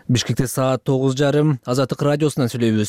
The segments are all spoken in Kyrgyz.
Бишкекте саат 9:30 Азаттык радиосунан сүйлөйбүз.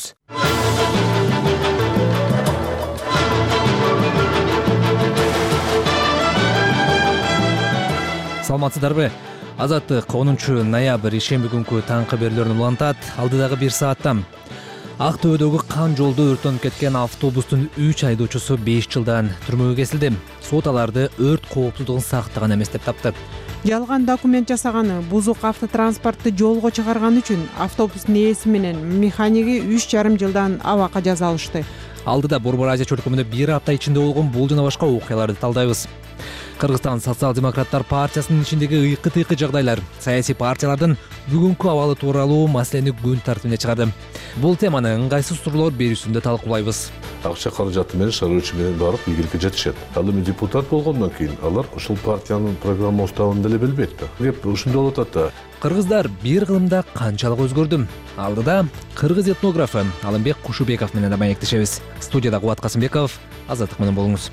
Саламатсыздарбы? Азаттык 10 ноябрь ишемби күнкү таңкы берүүлөрүн улантат. Алдыдагы 1 сааттан Актөбөдөгү кан жолдо өрттөнүп кеткен автобустун 3 айдоочусу 5 жылдан түрмөгө кесилди. Сот аларды өрт кооптуулугун сактаган эмес деп тапты. Жалган документ жасаганы, бузук автотранспортты жолго чыгарган үчүн автобустун ээси менен механиги 3,5 жылдан абакка жаза алышты. Алдыда Борбор Азия чөлкөмүндө 1 апта ичинде болгон бул жана башка окуяларды талдайбыз. Кыргызстан социал-демократтар партиясынын ичиндеги ыйкы-тыйкы жагдайлар, саясий партиялардын бүгүнкү абалы тууралуу маселени күн тартибине чыгарды. Бул теманы ыңгайсыз суроолор берүүсүндө талкуулайбыз. Акча каражаты менен шаруучу менен барып ийгиликке жетишет. Ал эми депутат болгондон кийин алар ушул партиянын программа уставын деле билбейт да. Кеп ушундай болуп атат да. Кыргыздар бир кылымда канчалык өзгөрдү? Алдыда кыргыз этнографы Алымбек Кушубеков менен маектешебиз. Студияда Кубат Касымбеков, Азаттык менен болуңуз.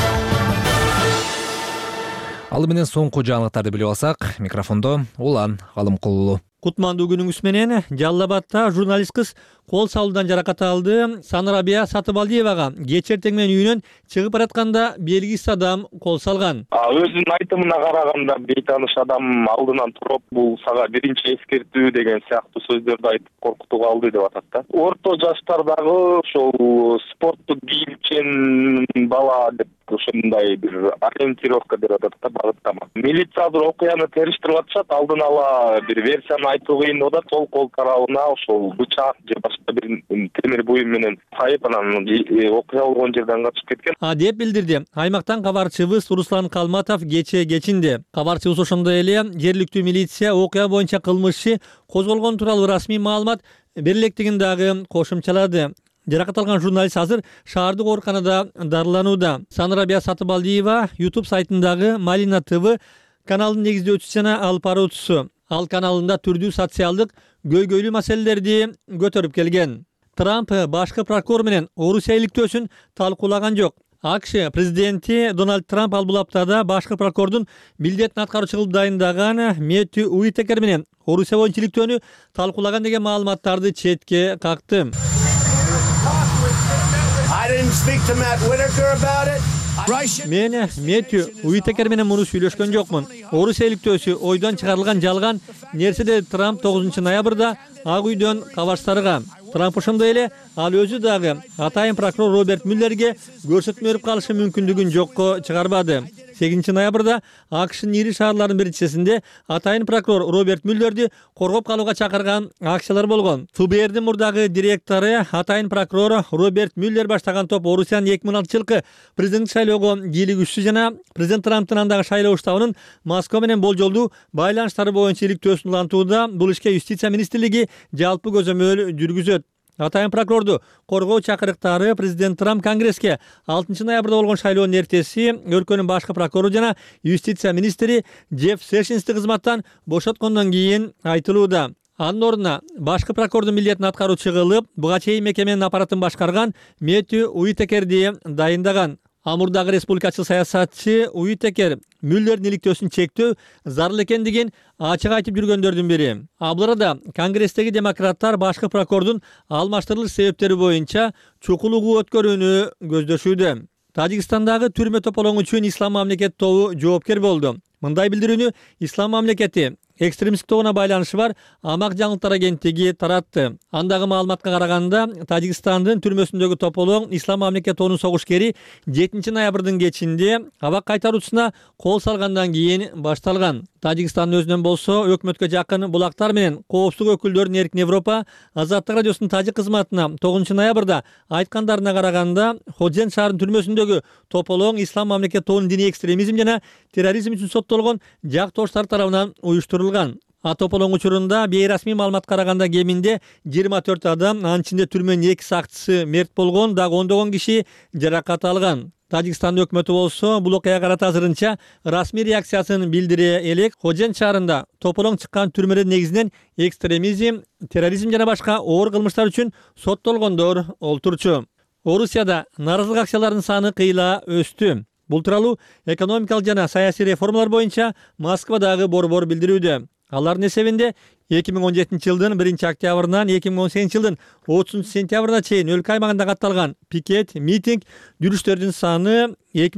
Ал менен соңку жаңылыктарды билип алсак, микрофондо Улан Алымкулуу. Кутмандуу күнүңүз менен. Жалал Абадта журналист кыз кол салуудан жаракат алды. Санарабия Сатыбалдиевага кечээ эртең менен үйүнөн чыгып баратканда белгисиз адам кол салган. Өзүнүн айтымына караганда бейтаныш адам алдынан туруп, бул сага биринчи эскертүү деген сыяктуу сөздөрдү айтып коркутууга алды деп атат да. Орто жаштардагы ошол спорттук кийимчен бала деп ошондой бир ориентировка берип атат да, багыттама. Милиция азыр окуяны териштирип атышат, алдын ала бир версияны айтуу кыйын болуп атат. Сол кол тарабына ошол бычак же башка бир темир буюм менен сайып анан окуя болгон жерден качып кеткен деп билдирди аймактан кабарчыбыз Руслан Калматов кечээ кечинде. Кабарчыбыз ошондой эле жергиликтүү милиция окуя боюнча кылмыш козголгон тууралуу расмий маалымат берилектигин дагы кошумчалады. Жаракат алган журналист азыр шаардык ооруканада дарыланууда. Санарабия Сатыбалдиева YouTube сайтындагы Малина ТВ каналынын негиздөөчүсү жана алып баруучусу. Ал каналында түрдүү социалдык көйгөйлүү маселелерди көтөрүп келген. Трамп башкы прокурор менен Орусия иликтөөсүн талкуулаган жок. АКШ президенти Дональд Трамп ал бул аптада башкы прокурордун милдетин аткаруучу кылып дайындаган Мэттью Уитекер менен Орусия боюнча иликтөөнү талкуулаган деген маалыматтарды четке какты. Мен Мэттью Уитекер менен муну сүйлөшкөн жокмун. Орусия иликтөөсү ойдон чыгарылган жалган нерсе деди Трамп 9 ноябрда Ак үйдөн кабарчтарга. Трамп ошондой эле ал өзү дагы атайын прокурор Роберт Мюллерге көрсөтмө берип калышы мүмкүндүгүн жокко чыгарбады. 8 ноябрда АКШнын ири шаарларынын биринчисинде атайын прокурор Роберт Мюллерди коргоп калууга чакырган акциялар болгон. ФБРдин мурдагы директору атайын прокурор Роберт Мюллер баштаган топ Орусиянын 2006-жылкы президент шайлоого кийлигүүчүсү жана президент Трамптын андагы шайлоо штабынын Москва менен болжолдуу байланыштары боюнча иликтөөсүн улантууда. Бул ишке Юстиция министрлиги жалпы көзөмөл жүргүзөт. Атайын прокурорду коргоо чакырыктары президент Трамп Конгресске 6 ноябрда болгон шайлоонун эртеси өлкөнүн башкы прокурору жана Юстиция министри Джефф Сэшнсти кызматтан бошоткондон кийин айтылууда. Анын ордуна башкы прокурордун милдетин аткаруучу кылып буга чейин мекеменин аппаратын башкарган Мэттью Уитекерди дайындаган. Амурдагы республикачыл саясатчы Уитекер Мюллердин иликтөөсүн чектөө зарыл экендигин ачык айтып жүргөндөрдүн бири. Ал арада Конгресстеги демократтар башкы прокурордун алмаштырылыш себептери боюнча чукул угуу өткөрүүнү көздөшүүдө. Тажикстандагы түрмө тополоңу үчүн Ислам мамлекет тобу жоопкер болду. Мындай билдирүүнү Ислам мамлекети экстремисттик тобуна байланышы бар Амак жаңылыктар агенттиги таратты. Андагы маалыматка караганда, Тажикстандын түрмөсүндөгү тополоң Ислам мамлекет тобунун согушкери 7 ноябрдын кечинде абак кайтаруучусуна кол салгандан кийин башталган. Тажикстандын өзүнөн болсо өкмөткө жакын булактар менен коопсуздук өкүлдөрүнүн Эркин Европа Азаттык радиосунун тажик кызматына 9 ноябрда айткандарына караганда, Ходжен шаарынын түрмөсүндөгү тополоң Ислам мамлекет тобунун диний экстремизм жана терроризм үчүн соттолгон жактоштор тарабынан уюштурулган. Тополоң учурунда бейрасмий маалымат караганда кеминде 24 адам, анын ичинде түрмөнүн 2 сакчысы мерт болгон, дагы ондогон киши жаракат алган. Тажикстан өкмөтү болсо бул окуяга карата азырынча расмий реакциясын билдире элек. Ходжен шаарында тополоң чыккан түрмөлөр негизинен экстремизм, терроризм жана башка оор кылмыштар үчүн соттолгондор олтурчу. Орусияда нааразылык акцияларынын саны кыйла өстү. Бул тууралуу экономикалык жана саясий реформалар боюнча Москвадагы борбор билдирүүдө. Алардын эсебинде 2017 жылдын 1 октябрынан 2018 жылдын 30 сентябрына чейин өлкө аймагында катталган пикет, митинг, жүрүштөрдүн саны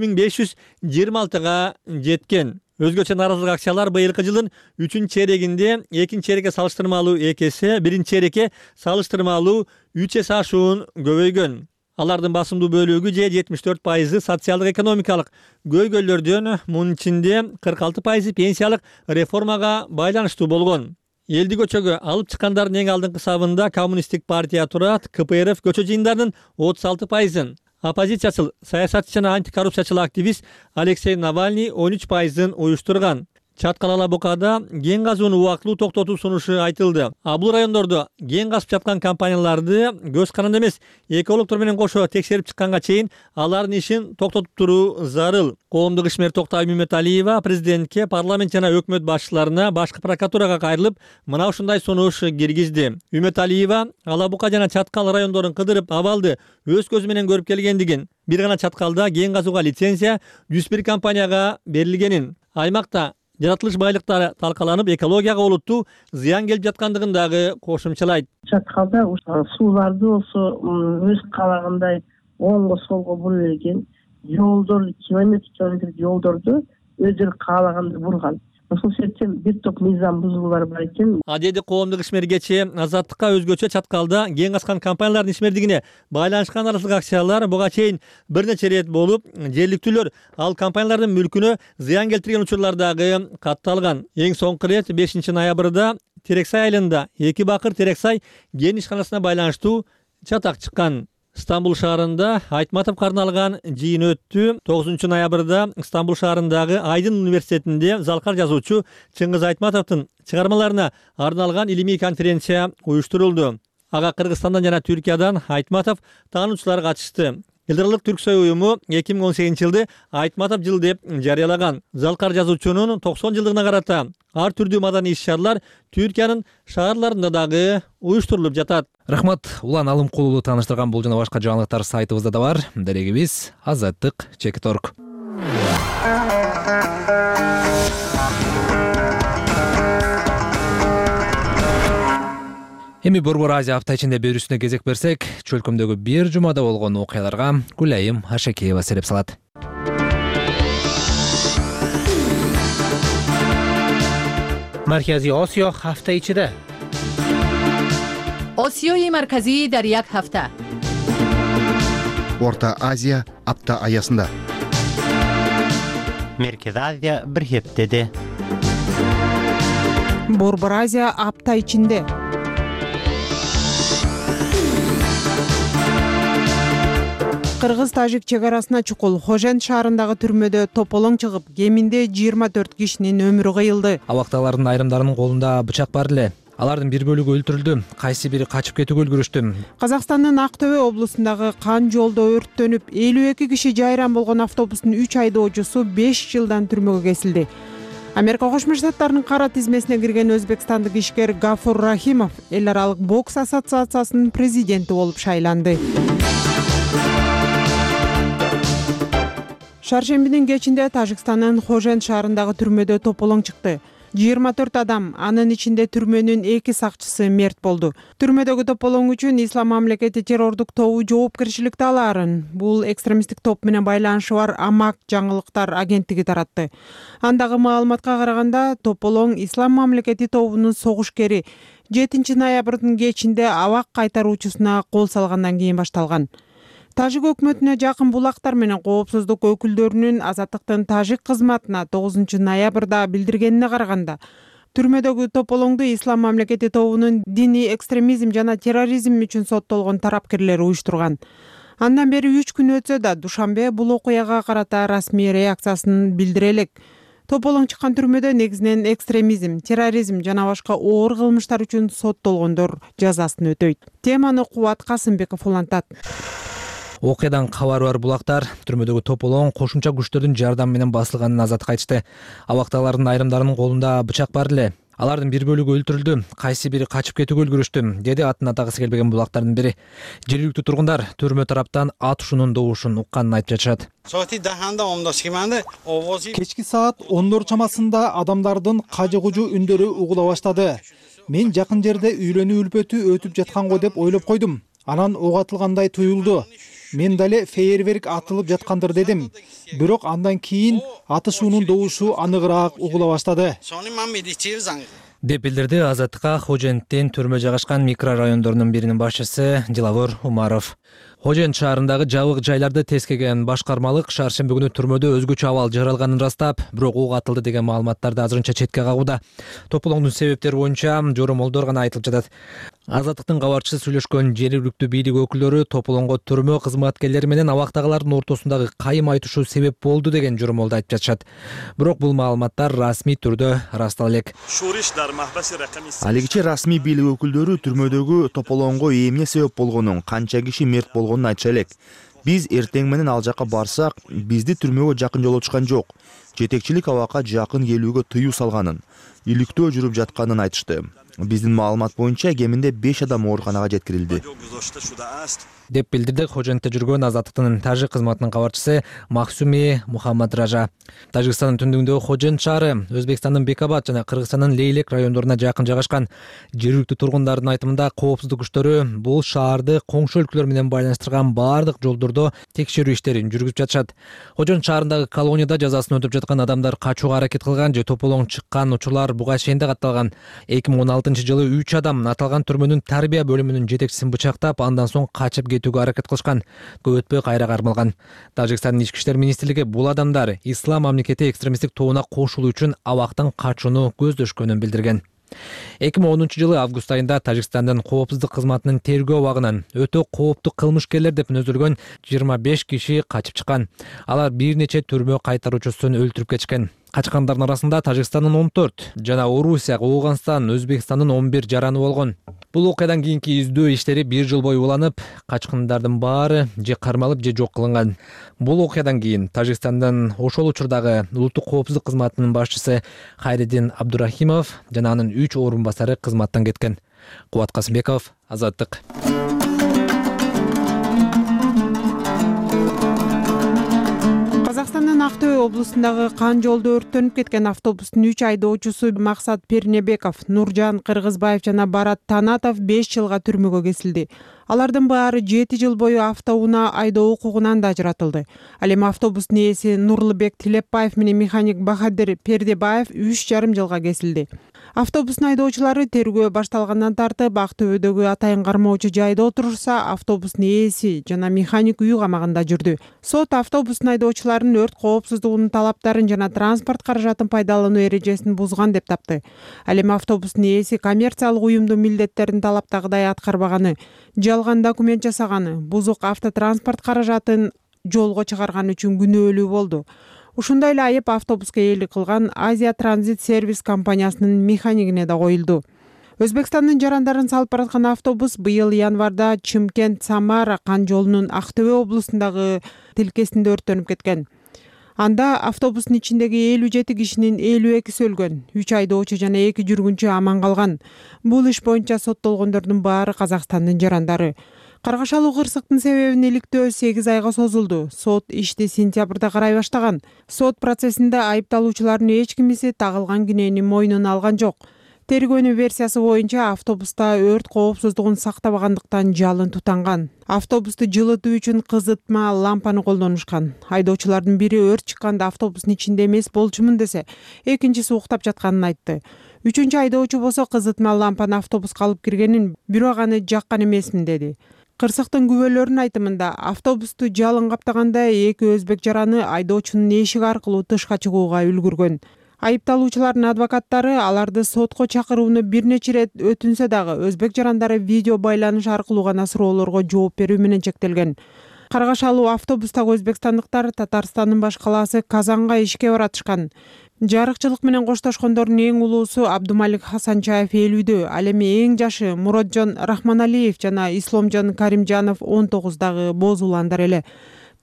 2526га жеткен. Өзгөчө нааразылык акциялар быйылкы жылдын 3-чейрегинде 2-чейрекке салыштырмалуу 2 эсе, 1-чейрекке салыштырмалуу 3 эсе ашуун көбөйгөн. Алардын басымдуу бөлүгү же 74% социалдык экономикалык көйгөйлөрдөн, мунун ичинде 46% пенсиялык реформага байланыштуу болгон. Элди көчөгө алып чыккандардын эң алдыңкы сабында Коммунисттик партия турат. КПРФ көчө жыйындарынын 36%-ын. Оппозициячыл, саясатчы жана антикоррупциячыл активист Алексей Навальный 13%-ын уюштурган. Чаткал Алабукада кен казууну убактылуу токтотуу сунушу айтылды. Бул райондордо кен казып жаткан компанияларды көз каранды эмес, экологдор менен кошо текшерип чыкканга чейин алардын ишин токтотуп туруу зарыл. Коомдук ишмер Токтай Үмөталиева президентке, парламент жана өкмөт башчыларына, башкы прокуратурага кайрылып, мына ушундай сунуш киргизди. Үмөталиева Алабука жана Чаткал райондорун кыдырып, абалды өз көзү менен көрүп келгендигин, бир гана Чаткалда кен казууга лицензия 101 компанияга берилгенин, аймакта жаратылыш байлыктары талкаланып, экологияга олуттуу зыян келип жаткандыгын дагы кошумчалайт. Чаткалда сууларды болсо өз каалагандай оңго солго бура берген, жолдорду километр жолдорду өздөрү каалагандай бурган. Ошол себептен бир топ мыйзам бузуулар бар экен. Деди коомдук ишмергечи. Азаттыкка өзгөчө Чаткалда кен казкан компаниялардын ишмердигине байланышкан нааразылык акциялар буга чейин бир нече ирет болуп, жергиликтүүлөр ал компаниялардын мүлкүнө зыян келтирген учурлар дагы катталган. Эң соңку ирет 5 ноябрда Терексай айылында 2 бакыр Терексай кен ишканасына байланыштуу чатак чыккан. Стамбул шаарында Айтматовго арналган жыйын өттү. 9 ноябрда Стамбул шаарындагы Айдын университетинде залкар жазуучу Чыңгыз Айтматовдун чыгармаларына арналган илимий конференция уюштурулду. Ага Кыргызстандан жана Түркиядан Айтматов таануучулар катышты. Элдарлык Түрксой уюму 2018 жылды Айтматов жыл деп жарыялаган. Залкар жазуучунун 90 жылдыгына карата ар түрдүү маданий иш-чаралар Түркиянын шаарларында дагы уюштурулуп жатат. Рахмат. Улан Алымкулуулу тааныштырган бул жана башка жаңылыктар сайтыбызда да бар. Дарегибиз azаттык.org. Эми Борбор Азия апта ичинде берүүсүнө кезек берсек, чөлкөмдөгү бир жумада болгон окуяларга Гүлайым Ашекеева сереп салат. Маркази Осиё ҳафта ичида. Осиёи марказӣ дар як ҳафта. Орта Азия апта аясында. Меркези Азия бир ҳептеде. Борбор Азия апта ичинде. Кыргыз-Тажик чек арасына чукул Хожент шаарындагы түрмөдө тополоң чыгып, кеминде 24 кишинин өмүрү кыйылды. Абактагылардын айрымдарынын колунда бычак бар эле. Алардын бир бөлүгү өлтүрүлдү, кайсы бири качып кетүүгө үлгүрүштү. Казакстандын Ак Төбө облусундагы Кан жолдо өрттөнүп, 52 киши жайран болгон автобустун 3 айдоочусу 5 жылдан түрмөгө кесилди. Америка Кошмо Штаттарынын кара тизмесине кирген өзбекстандык ишкер Гафур Рахимов эл аралык бокс ассоциациясынын президенти болуп шайланды. Шаршембинин кечинде Тажикстандын Хожент шаарындагы түрмөдө тополоң чыкты. 24 адам, анын ичинде түрмөнүн 2 сакчысы мерт болду. Түрмөдөгү тополоң үчүн Ислам мамлекети террордук тобу жоопкерчиликти алаарын. Бул экстремисттик топ менен байланышы бар Амак жаңылыктар агенттиги таратты. Андагы маалыматка караганда, тополоң Ислам мамлекети тобунун согушкери 7 ноябрдын кечинде абак кайтаруучусуна кол салгандан кийин башталган. Тажик өкмөтүнө жакын булактар менен коопсуздук өкүлдөрүнүн Азаттыктын Тажик кызматына 9 ноябрда билдиргенине караганда, түрмөдөгү тополоңду Ислам мамлекети тобунун диний экстремизм жана терроризм үчүн соттолгон тарапкерлери уюштурган. Андан бери 3 күн өтсө да Душанбе бул окуяга карата расмий реакциясын билдире элек. Тополоң чыккан түрмөдө негизинен экстремизм, терроризм жана башка оор кылмыштар үчүн соттолгондор жазасын өтөйт. Теманы Кубат Касымбеков улантат. Окуядан кабары бар булактар түрмөдөгү тополоң кошумча күчтөрдүн жардамы менен басылганын Азаттыкка айтышты. Абактагылардын айрымдарынын колунда бычак бар эле. Алардын бир бөлүгү өлтүрүлдү, кайсы бири качып кетүүгө үлгүрүштү, деди атын атагысы келбеген булактардын бири. Жергиликтүү тургундар түрмө тараптан ат ушунун добушун укканын айтып жатышат. Кечки саат 10 чамасында адамдардын кажы-кужу үндөрү угула баштады. Мен жакын жерде үйлөнүү үлпөтү өтүп жатканго деп ойлоп койдум. Анан ок атылгандай туюлду. Мен дале фейерверк атылып жаткандыр дедим. Бирок андан кийин атышуунун добушу аныгыраак угула баштады. Деп билдирди Азаттыкка Хоженттин түрмө жайгашкан микрорайондорунун биринин башчысы Дилавор Умаров. Хожент шаарындагы жабык жайларды тескеген башкармалык шаршемби күнү түрмөдө өзгөчө абал жаралганын ырастап, бирок ок атылды деген маалыматтарды азырынча четке кагууда. Тополоңдун себептери боюнча жоромолдор гана айтылып жатат. Азаттыктын кабарчысы сүйлөшкөн жергиликтүү бийлик өкүлдөрү Тополоңго түрмө кызматкерлери менен абактагылардын ортосундагы кайым айтышуу себеп болду деген жоромолду айтып жатышат. Бирок бул маалыматтар расмий түрдө ырастала элек. Алигиче расмий бийлик өкүлдөрү түрмөдөгү Тополоңго эмне себеп болгонун, канча киши мерт болгонун айтыша элек. Биз эртең менен ал жака барсак, бизди түрмөгө жакын жолотушкан жок. Жетекчилик абакка жакын келүүгө тыюу салганын, иликтөө жүрүп жатканын айтышты. Биздин маалымат боюнча кеминде 5 адам ооруканага жеткирилди. Деп билдирди Хожентте жүргөн Азаттыктын тажик кызматынын кабарчысы Махсуми Мухаммадража. Тажикстандын түндүгүндөгү Хожент шаары Өзбекстандын Бекабад жана Кыргызстандын Лейлек райондоруна жакын жайгашкан. Жергиликтүү тургундардын айтымында коопсуздук күчтөрү бул шаарды коңшу өлкөлөр менен байланыштырган бардык жолдордо текшерүү иштерин жүргүзүп жатышат. Хожент шаарындагы колонияда жазасын өтөп жаткан адамдар качууга аракет кылган же тополоң чыккан учурлар буга чейин да катталган. 2016-жылы 3 адам аталган түрмөнүн тарбия бөлүмүнүн жетекчисин бычактап, андан соң качып кетүүгө аракет кылышкан. Көп өтпөй кайра кармалган. Тажикстандын ички иштер министрлиги бул адамдар ислам мамлекети экстремисттик тобуна кошулуу үчүн абактан качууну көздөшкөнүн билдирген. 2010-жылы август айында Тажикстандын коопсуздук кызматынын тергөө абагынан өтө кооптуу кылмышкерлер деп нөзөлгөн 25 киши качып чыккан. Алар бир нече түрмө кайтаруучусун өлтүрүп кетишкен. Качкандардын арасында Тажикстандын 14 жана Орусия, Ооганстан, Өзбекстандын 11 жараны болгон. Бул окуядан кийинки издөө иштери 1 жыл бою уланып, качкандардын баары же кармалып, же жок кылынган. Бул окуядан кийин Тажикстандын ошол учурдагы улуттук коопсуздук кызматынын башчысы Хайриддин Абдурахимов жана анын 3 орун басары кызматтан кеткен. Кубат Касымбеков, Азаттык. Казакстандын Актөбө облусундагы Кан жолдо өрттөнүп кеткен автобустун 3 айдоочусу Максат Пернебеков, Нуржан Кыргызбаев жана Барат Танатов 5 жылга түрмөгө кесилди. Алардын баары 7 жыл бою автоунаа айдоо укугунан да ажыратылды. Ал эми автобустун ээси Нурлубек Тилепбаев менен механик Бахадыр Пердебаев 3,5 жылга кесилди. Автобустун айдоочулары тергөө башталгандан тартып Актөбөдөгү атайын кармоочу жайда отурса, автобустун ээси жана механик үй камагында жүрдү. Сот автобустун айдоочуларын өрт коопсуздугунун талаптарын жана транспорт каражатын пайдалануу эрежесин бузган деп тапты. Ал эми автобустун ээси коммерциялык уюмдун милдеттерин талаптагыдай аткарбаганы, жалган документ жасаганы, бузук автотранспорт каражатын жолго чыгарган үчүн күнөөлүү болду. Ушундай эле айып автобуска ээлик кылган Азия Транзит сервис компаниясынын механикине да коюлду. Өзбекстандын жарандарын салып бараткан автобус быйыл январда Чымкент-Самара Кан жолунун Актөбө облусундагы тилкесинде өрттөнүп кеткен. Анда автобустун ичиндеги 57 кишинин 52-си өлгөн, 3 айдоочу жана 2 жүргүнчү аман калган. Бул иш боюнча соттолгондордун баары Казакстандын жарандары. Каргашалуу кырсыктын себебин иликтөө 8 айга созулду. Сот ишти сентябрда карай баштаган. Сот процессинде айыпталуучулардын эч кимиси тагылган күнөөнү мойнуна алган жок. Тергөөнүн версиясы боюнча автобуста өрт коопсуздугун сактабагандыктан жалын тутанган. Автобусту жылытуу үчүн кызытма лампаны колдонушкан. Айдоочулардын бири өрт чыкканда автобустун ичинде эмес болчумун десе, экинчиси уктап жатканын айтты. Үчүнчү айдоочу болсо кызытма лампаны автобуска алып киргенин, бирок аны жаккан эмесмин деди. Кырсыктын күбөлөрүнүн айтымында автобусту жалын каптаганда 2 өзбек жараны айдоочунун эшиги аркылуу тышка чыгууга үлгүргөн. Айыпталуучулардын адвокаттары аларды сотко чакырууну бир нече ирет өтүнсө дагы өзбек жарандары видео байланыш аркылуу гана суроолорго жооп берүү менен чектелген. Каргашалуу автобустагы өзбекстандыктар Татарстандын баш калаасы Казанга ишке баратышкан. Жарыкчылык менен коштошкондордун эң улуусу Абдумалик Хасанчаев 50-дө, ал эми эң жашы Муроджон Рахманалиев жана Исломжон Каримжанов 19-дагы боз уландар эле.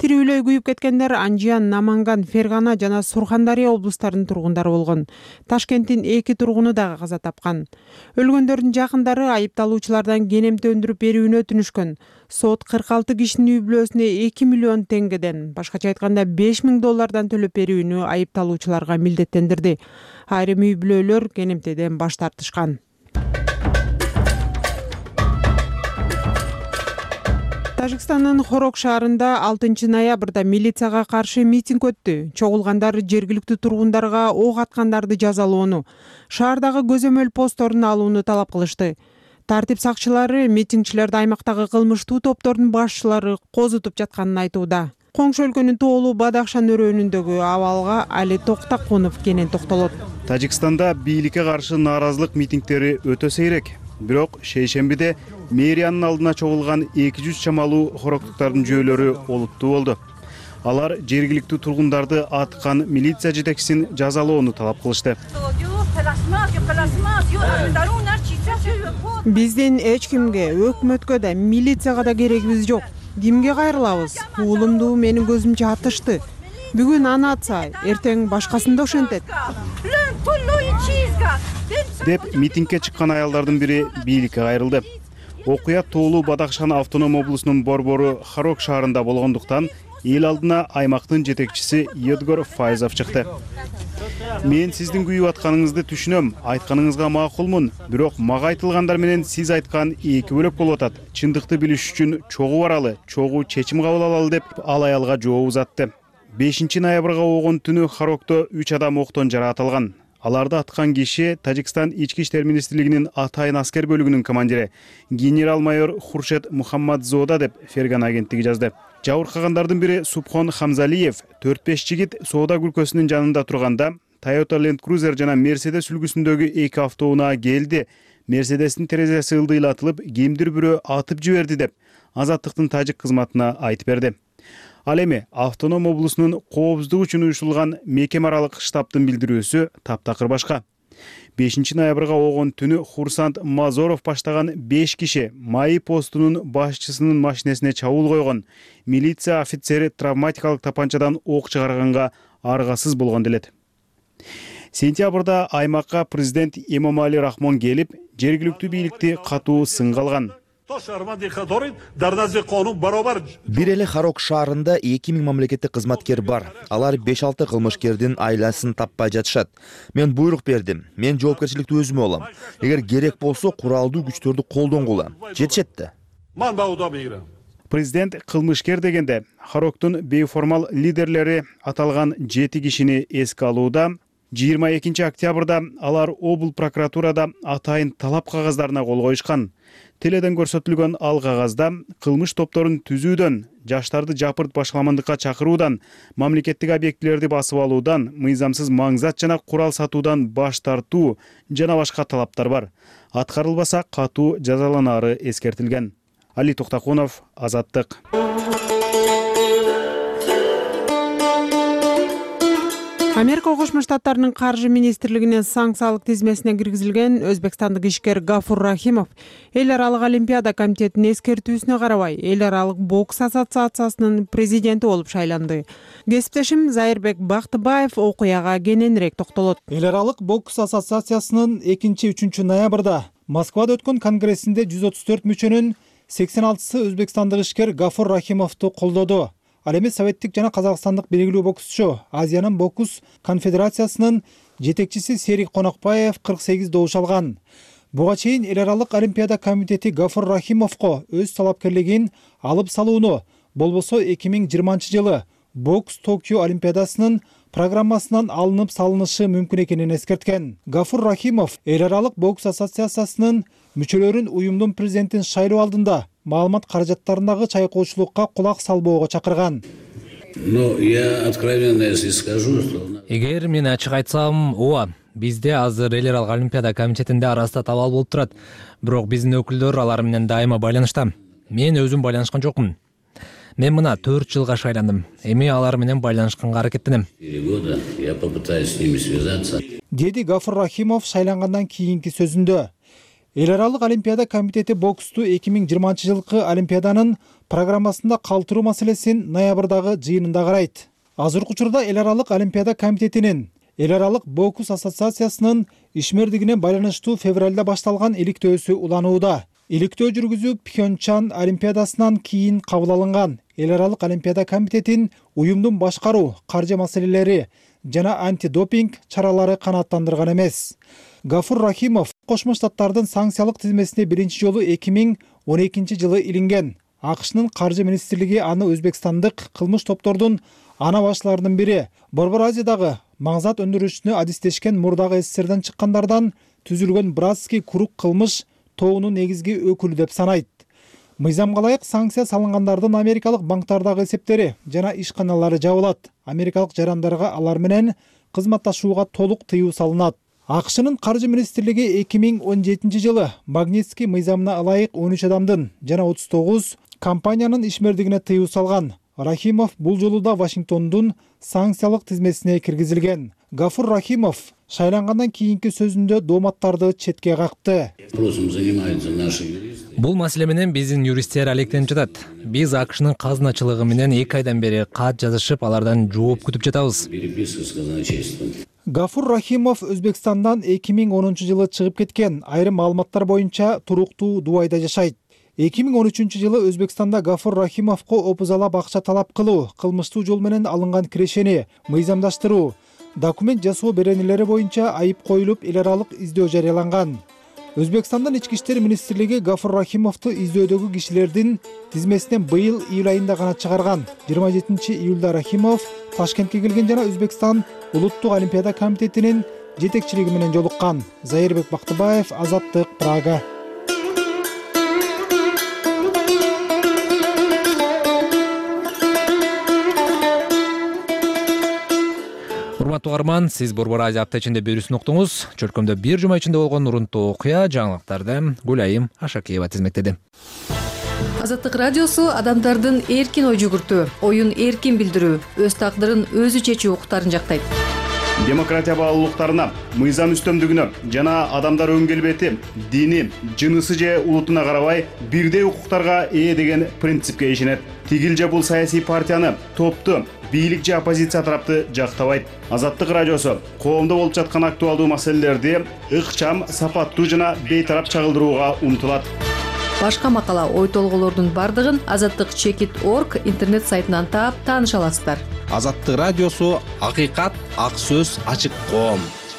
Тирүүлөй күйүп кеткендер Анжиян, Наманган, Фергана жана Сурхандария облустарынын тургундары болгон. Ташкенттин 2 тургуну дагы каза тапкан. Өлгөндөрдүн жакындары айыпталуучулардан кенемти өндүрүп берүүнү өтүнүшкөн. Сот 46 кишинин үй бүлөсүнө 2 миллион теңгеден, башкача айтканда $5.000 төлөп берүүнү айыпталуучуларга милдеттендирди. Айрым үй бүлөлөр кенемтеден баш тартышкан. Тажикстандын Хорок шаарында 6 ноябрда милицияга каршы митинг өттү. Чогулгандар жергиликтүү тургундарга ок аткандарды жазалоону, шаардагы көзөмөл постторун алууну талап кылышты. Тартип сакчылары митингчилерди аймактагы кылмыштуу топтордун башчылары козутуп жатканын айтууда. Коңшу өлкөнүн Тоолу Бадахшан өрөөнүндөгү абалга Али Токтакунов кенен токтолот. Тажикстанда бийликке каршы нааразылык митингдери өтө сейрек. Бирок шейшембиде мэриянын алдына чогулган 200 чамалуу хороктуктардын жөөлөрү олуттуу болду. Алар жергиликтүү тургундарды аткан милиция жетекчисин жазалоону талап кылышты. Биздин эч кимге, өкмөткө да, милицияга да керегибиз жок. Кимге кайрылабыз? Уулумду менин көзүмчө атышты. Бүгүн аны атса, эртең башкасын да ошентет. Деп митингке чыккан аялдардын бири бийликке кайрылды. Окуя Тоолу Бадахшан автоном облусунун борбору Хорок шаарында болгондуктан эл алдына аймактын жетекчиси Едгор Файзов чыкты. Мен сиздин күйүп атканыңызды түшүнөм, айтканыңызга макулмун, бирок мага айтылгандар менен сиз айткан эки бөлөк болуп атат. Чындыкты билиш үчүн чогуу баралы, чогуу чечим кабыл алалы деп ал аялга жооп узатты. 5 ноябрга болгон түнү Хорокто 3 адам октон жаракат. Аларды аткан киши Тажикстан ички иштер министрлигинин атайын аскер бөлүгүнүн командири генерал-майор Хуршет Мухаммадзода деп Фергана агенттиги жазды. Жабыркагандардын бири Субхон Хамзалиев 4-5 жигит соода күлкөсүнүн жанында турганда Toyota Land Cruiser жана Mercedes үлгүсүндөгү 2 автоунаа келди. Мерседестин терезеси ылдыйлатылып, кимдир бирөө атып жиберди деп Азаттыктын тажик кызматына айтып берди. Ал эми автоном облусунун коопсуздук үчүн уюшулган мекеме аралык штабтын билдирүүсү таптакыр башка. 5 ноябрга болгон түнү Хурсант Мазоров баштаган 5 киши Маи постунун башчысынын машинесине чабуул койгон. Милиция офицери травматикалык тапанчадан ок чыгарганга аргасыз болгон делет. Сентябрда аймакка президент Эмомали Рахмон келип, жергиликтүү бийликти катуу сынга алган. Бир эле Хорок шаарында 2000 мамлекеттик кызматкер бар. Алар 5-6 кылмышкердин айласын таппай жатышат. Мен буйрук бердим. Мен жоопкерчиликти өзүмө алам. Эгер керек болсо куралдуу күчтөрдү колдонгула. Жетишет да. Президент кылмышкер дегенде Хороктун бейформал лидерлери аталган 7 кишини эске алууда. 22 октябрда алар обул прокуратурада атайын талап кагаздарына кол коюшкан. Теледен көрсөтүлгөн ал кагазда кылмыш топторун түзүүдөн, жаштарды жапырт башкаламандыкка чакыруудан, мамлекеттик объектилерди басып алуудан, мыйзамсыз маңзат жана курал сатуудан баш тартуу жана башка талаптар бар. Аткарылбаса катуу жазаланары эскертилген. Али Токтакунов, Азаттык. Америка Кошмо Штаттарынын каржы министрлигинин санкциялык тизмесине киргизилген өзбекстандык ишкер Гафур Рахимов эл аралык олимпиада комитетинин эскертүүсүнө карабай эл аралык бокс ассоциациясынын президенти болуп шайланды. Кесиптешим Зайырбек Бактыбаев окуяга кененирээк токтолот. Эл аралык бокс ассоциациясынын 2-3 ноябрда Москвада өткөн конгрессинде 134 мүчөнүн 86сы өзбекстандык ишкер Гафур Рахимовду колдоду. Ал эми советтик жана казакстандык белгилүү боксчу, Азиянын бокс конфедерациясынын жетекчиси Серик Конокбаев 48 добуш алган. Буга чейин эл аралык олимпиада комитети Гафур Рахимовго өз талапкерлигин алып салууну, болбосо 2020-жылы бокс Токио олимпиадасынын программасынан алынып салынышы мүмкүн экенин эскерткен. Гафур Рахимов эл аралык бокс ассоциациясынын мүчөлөрүн уюмдун президентин шайлоо алдында маалымат каражаттарындагы чайкоочулукка кулак салбоого чакырган. Эгер мен ачык айтсам, ооба, бизде азыр эл аралык олимпиада комитетинде арасында табал болуп турат. Бирок биздин өкүлдөр алар менен дайыма байланышта. Мен өзүм байланышкан жокмун. Мен мына 4 жылга шайландым. Эми алар менен байланышканга аракеттенем. Деди Гафур Рахимов шайлангандан кийинки сөзүндө. Эл аралык олимпиада комитети боксту 2020 жылкы олимпиаданын программасында калтыруу маселесин ноябрдагы жыйынында карайт. Азыркы учурда эл аралык олимпиада комитетинин эл аралык бокс ассоциациясынын ишмердигине байланыштуу февралда башталган иликтөөсү уланууда. Иликтөө жүргүзүү Пхенчан олимпиадасынан кийин кабыл алынган. Эл аралык олимпиада комитетин уюмдун башкаруу, каржы маселелери жана антидопинг чаралары канааттандырган эмес. Гафур Рахимов Кошмо Штаттардын санкциялык тизмесине биринчи жолу 2012 жылы илинген. АКШнын каржы министрлиги аны өзбекстандык кылмыш топтордун ана башларынын бири, Борбор Азиядагы маңзат өндүрүшүнө адистешкен мурдагы СССРден чыккандардан түзүлгөн братский круг кылмыш тобунун негизги өкүлү деп санайт. Мыйзамга ылайык санкция салынгандардын америкалык банктардагы эсептери жана ишканалары жабылат. Америкалык жарандарга алар менен кызматташууга толук тыюу салынат. АКШнын каржы министрлиги 2017 жылы Магнитский мыйзамына ылайык 13 адамдын жана 39 компаниянын ишмердигине тыюу салган. Рахимов бул жолу да Вашингтондун санкциялык тизмесине киргизилген. Гафур Рахимов шайлангандан кийинки сөзүндө дооматтарды четке какты. Бул маселе менен биздин юристтер алектенип жатат. Биз АКШнын казыначылыгы менен 2 айдан бери кат жазышып, алардан жооп күтүп жатабыз. Гафур Рахимов Өзбекстандан 2010 жылы чыгып кеткен. Айрым маалыматтар боюнча туруктуу Дубайда жашайт. 2013 жылы Өзбекстанда Гафур Рахимовго опузалап акча талап кылуу, кылмыштуу жол менен алынган кирешени мыйзамдаштыруу, документ жасоо беренелери боюнча айып коюлуп, эл аралык издөө жарыяланган. Өзбекстандын ички иштер министрлиги Гафур Рахимовду издөөдөгү кишилердин тизмесинен быйыл июль айында гана чыгарган. 27 июлда Рахимов Ташкентке келген жана Өзбекстан улуттук олимпиада комитетинин жетекчилиги менен жолуккан. Зайырбек Бактыбаев, Азаттык, Прага. Урматтуу угарман, сиз Борбор Азия апта ичинде берүүсүн уктуңуз. Чөлкөмдө бир жума ичинде болгон урунттуу окуя жаңылыктарды Гүлайым Ашакиева тизмектеди. Азаттык радиосу адамдардын эркин ой жүгүртүү, оюн эркин билдирүү, өз тагдырын өзү чечүү укуктарын жактайт. Демократия баалуулуктарына, мыйзам үстөмдүгүнө жана адамдар өн келбети, дини, жынысы же улутуна карабай бирдей укуктарга ээ деген принципке ишенет. Тигил же бул саясий партияны, топту, бийлик же оппозиция тарапты жактабайт. Азаттык радиосу коомдо болуп жаткан актуалдуу маселелерди ыкчам, сапаттуу жана бейтарап чагылдырууга умтулат. Башка макала, ой толголордун бардыгын azattik.org интернет сайтынан таап тааныша аласыздар. Азаттык радиосу акыйкат, ак сөз, ачык коом.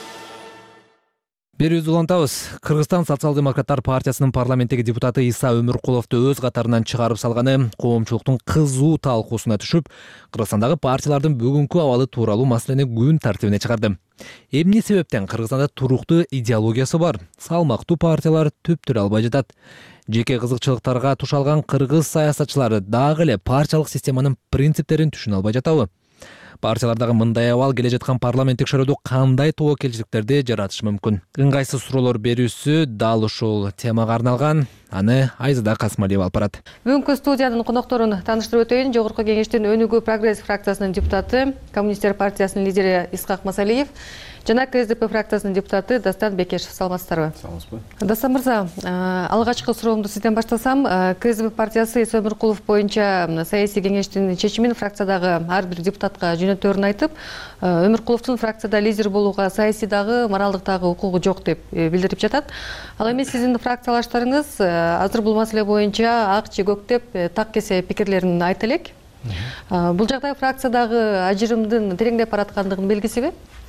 Берүүбүздү улантабыз. Кыргызстан социал-демократтар партиясынын парламенттеги депутаты Иса Өмүркуловду өз катарынан чыгарып салганы коомчулуктун кызуу талкуусуна түшүп, Кыргызстандагы партиялардын бүгүнкү абалы тууралуу маселени күн тартибине чыгарды. Эмне себептен Кыргызстанда туруктуу идеологиясы бар, салмактуу партиялар түптүрө албай жатат? Жеке кызыкчылыктарга тушалган кыргыз саясатчылары дагы эле партиялык системанын принциптерин түшүнө албай жатабы? Партиялардагы мындай абал келе жаткан парламенттик шароодо кандай тобокелчиликтерди жаратышы мүмкүн? Ыңгайсыз суроолор берүүсү дал ушул темага арналган. Аны Айзада Касмалиева алып барат. Бүгүнкү студиянын конокторун тааныштырып өтөйүн. Жогорку кеңештин өнүгүү прогресс фракциясынын депутаты, Коммунисттер партиясынын лидери Исхак Масалиев жана КСДП фракциясынын депутаты Дастан Бекешев. Саламатсыздарбы? Саламатсызбы. Дастан мырза, алгачкы суроомду сизден баштасам, КСДП партиясы Иса Өмүркулов боюнча саясий кеңештин чечимин фракциядагы ар бир депутатка жөнөтөөрүн айтып, Өмүркуловдун фракцияда лидер болууга саясийдагы, моралдыктагы укугу жок деп билдирип жатат. Ал эми сиздин фракциялаштарыңыз азыр бул маселе боюнча ак же көк деп так кесе пикирлерин айта элек. Бул жагдай фракциядагы ажырымдын тереңдеп бараткандыгынын белгисиби?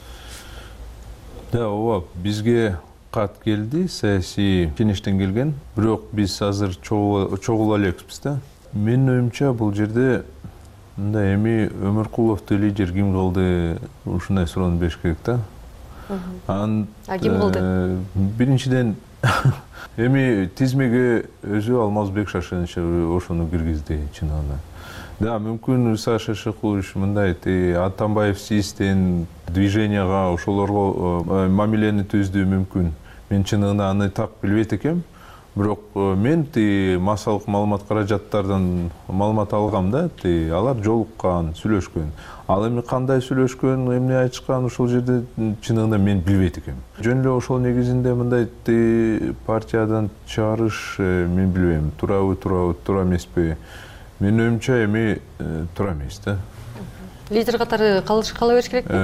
Да, ооба, бизге кат келди, саясий кеңештен келген. Бирок биз азыр чогула элекпиз да. Менин оюмча бул жерде мындай эми Өмүркуловду лидер ким кылды, ушундай суроону бериш керек да. Ким кылды? Биринчиден эми тизмеге өзү Алмазбек Шашенович ошону киргизди чынында. Да, мүмкүн Иса Шашенович мындай Атамбаев систен движенияга ошолорго мамилени түздү мүмкүн. Мен чынында аны так билбейт экем. бирок мен массалык маалымат каражаттардан маалымат алгам да, алар жолуккан, сүйлөшкөн. Ал эми кандай сүйлөшкөн, эмне айтышкан ошол жерде чынында мен билбейт экенмин. Жөн эле ошол негизинде мындай партиядан чыгарыш мен билбейм, туура эмеспи. Менин оюмча эми туура эмес да. Лидер катары кала бериш керекпи?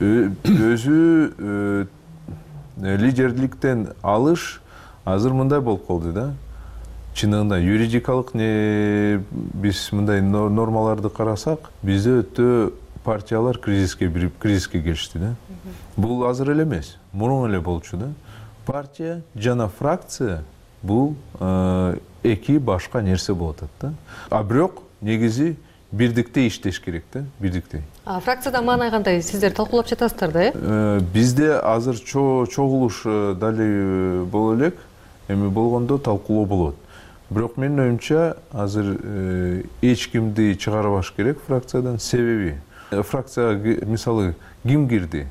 Өзү лидерликтен алыш азыр мындай болуп калды да. Чынында юридикалык биз мындай нормаларды карасак, бизде өтө партиялар кризиске келишти да. Бул азыр эле эмес, мурун эле болчу да. Партия жана фракция бул эки башка нерсе болот да. А бирок негизи бирдикте иштеш керек да, бирдикте. Фракцияда маанай кандай? Сиздер талкуулап жатасыздар да, э? Бизде азыр чогулуш дали боло элек, эми болгондо талкуулоо болот. Бирок менин оюмча азыр эч кимди чыгарбаш керек фракциядан. Себеби фракцияга мисалы ким кирди?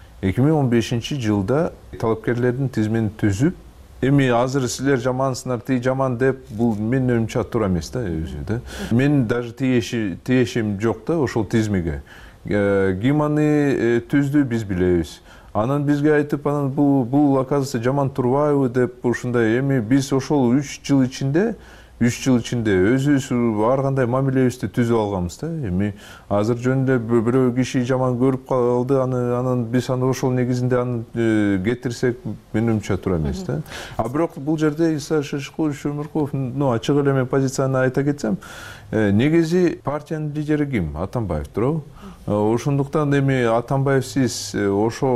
2015-жылда талапкерлердин тизмени түзүп, эми азыр силер жамансыңар, жаман деп, бул менин оюмча туура эмес да, өзү да. Мен даже тиешим жок да ошол тизмеге. Ким аны түздү, биз билебиз. Анан бизге айтып, анан бул оказывается жаман турбайбы деп ушундай. Эми биз ошол 3 жыл ичинде өзүбүз ар кандай мамилебизди түзүп алганбыз да. Эми азыр жөн эле бирөө киши жаман көрүп калды, анан биз ошол негизинде аны кетирсек, менин оюмча туура эмес да. А бирок бул жерде Иса Шишкович Өмүркулов, ачык эле мен позицияны айта кетсем, негизи партиянын лидери ким? Атамбаев туурабы? Ошондуктан эми Атамбаев сиз ошо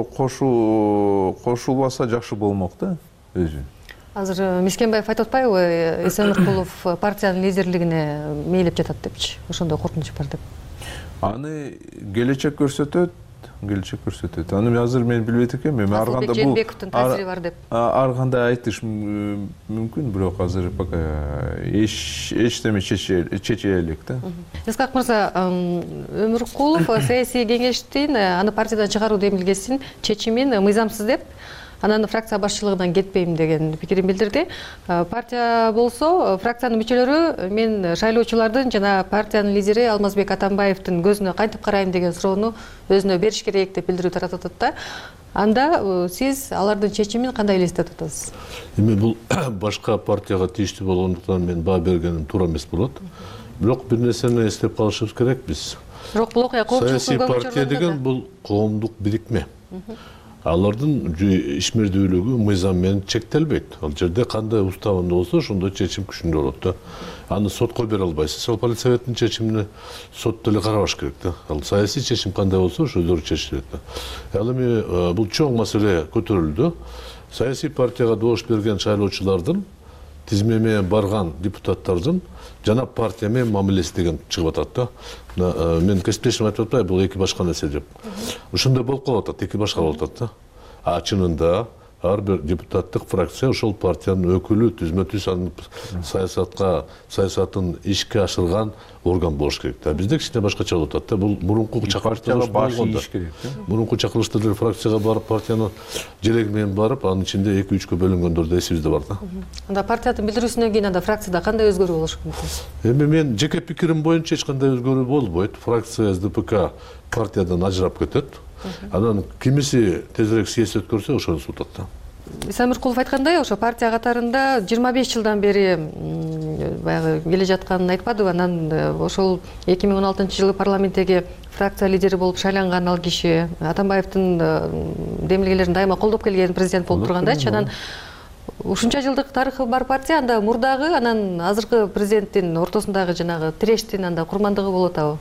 кошулбаса жакшы болмок да өзү. Азыр Мискенбаев айтып атпайбы, Иса Өмүркулов партиянын лидерлигине мээлеп жатат депчи, ошондой коркунуч бар деп. Аны келечек көрсөтөт. Аны азыр мен билбейт экенмин. Эми ар кандай бул Жээнбековдун таасири бар деп. Ар кандай айтыш мүмкүн, бирок азыр пока эчтеме чече элек да. Исхак мырза, Өмүркулов саясий кеңештин аны партиядан чыгаруу демилгесин чечимин мыйзамсыз деп, анан фракция башчылыгынан кетпейм деген пикирин билдирди. Партия болсо, фракциянын мүчөлөрү мен шайлоочулардын жана партиянын лидери Алмазбек Атамбаевдин көзүнө кантип карайм деген суроону өзүнө бериш керек деп билдирүү таратып атат да. Анда сиз алардын чечимин кандай элестетип атасыз? Эми бул башка партияга тийиштүү болгондуктан мен баа бергеним туура эмес болот. Бирок бир нерсени эстеп калышыбыз керек биз. Бирок бул окуя саясий партия деген бул коомдук бирикме. Алардын ишмердүүлүгү мыйзам менен чектелбейт. Ал жерде кандай уставында болсо ошондой чечим күчүндө болот да. Аны сотко бере албайсыз. Ал политсоветтин чечимине сот деле карабаш керек да. Ал саясий чечим кандай болсо ошолор чечилет да. Ал эми бул чоң маселе көтөрүлдү. Саясий партияга добуш берген шайлоочулардын тизме менен барган депутаттардын жана партия менен мамилеси деген чыгып атат да. Мен кесиптешим айтып атпайбы, бул эки башка нерсе деп. Ошондой болуп калып атат, эки башка болуп атат да. А чынында ар бир депутаттык фракция ошол партиянын өкүлү түзмө-түз анын саясатын ишке ашырган орган болуш керек да. Бизде кичине башкача болуп атат да. Бул мурунку чакырыштар болгондо. Мурунку чакырыштар фракцияга барып, партиянын желеги менен барып, анын ичинде 2-3кө бөлүнгөндөр да эсибизде бар да. Анда партиянын билдирүүсүнөн кийин анда фракцияда кандай өзгөрүү болуш мүмкүн? Эми мен жеке пикирим боюнча эч кандай өзгөрүү болбойт. Фракция СДПК партиядан ажырап кетет. Анан кимиси тезирээк съезд өткөрсө ошону сутат да. Иса Өмүркулов айткандай, ошо партия катарында 25 жылдан бери баягы келе жатканын айтпадыбы? Анан ошол 2016-жылы парламенттеги фракция лидери болуп шайланган ал киши Атамбаевдин демилгелерин дайыма колдоп келген президент болуп тургандачы. Анан ушунча жылдык тарыхы бар партия, анда мурдагы, анан азыркы президенттин ортосундагы жанагы тирештин анда курмандыгы болуп атабы?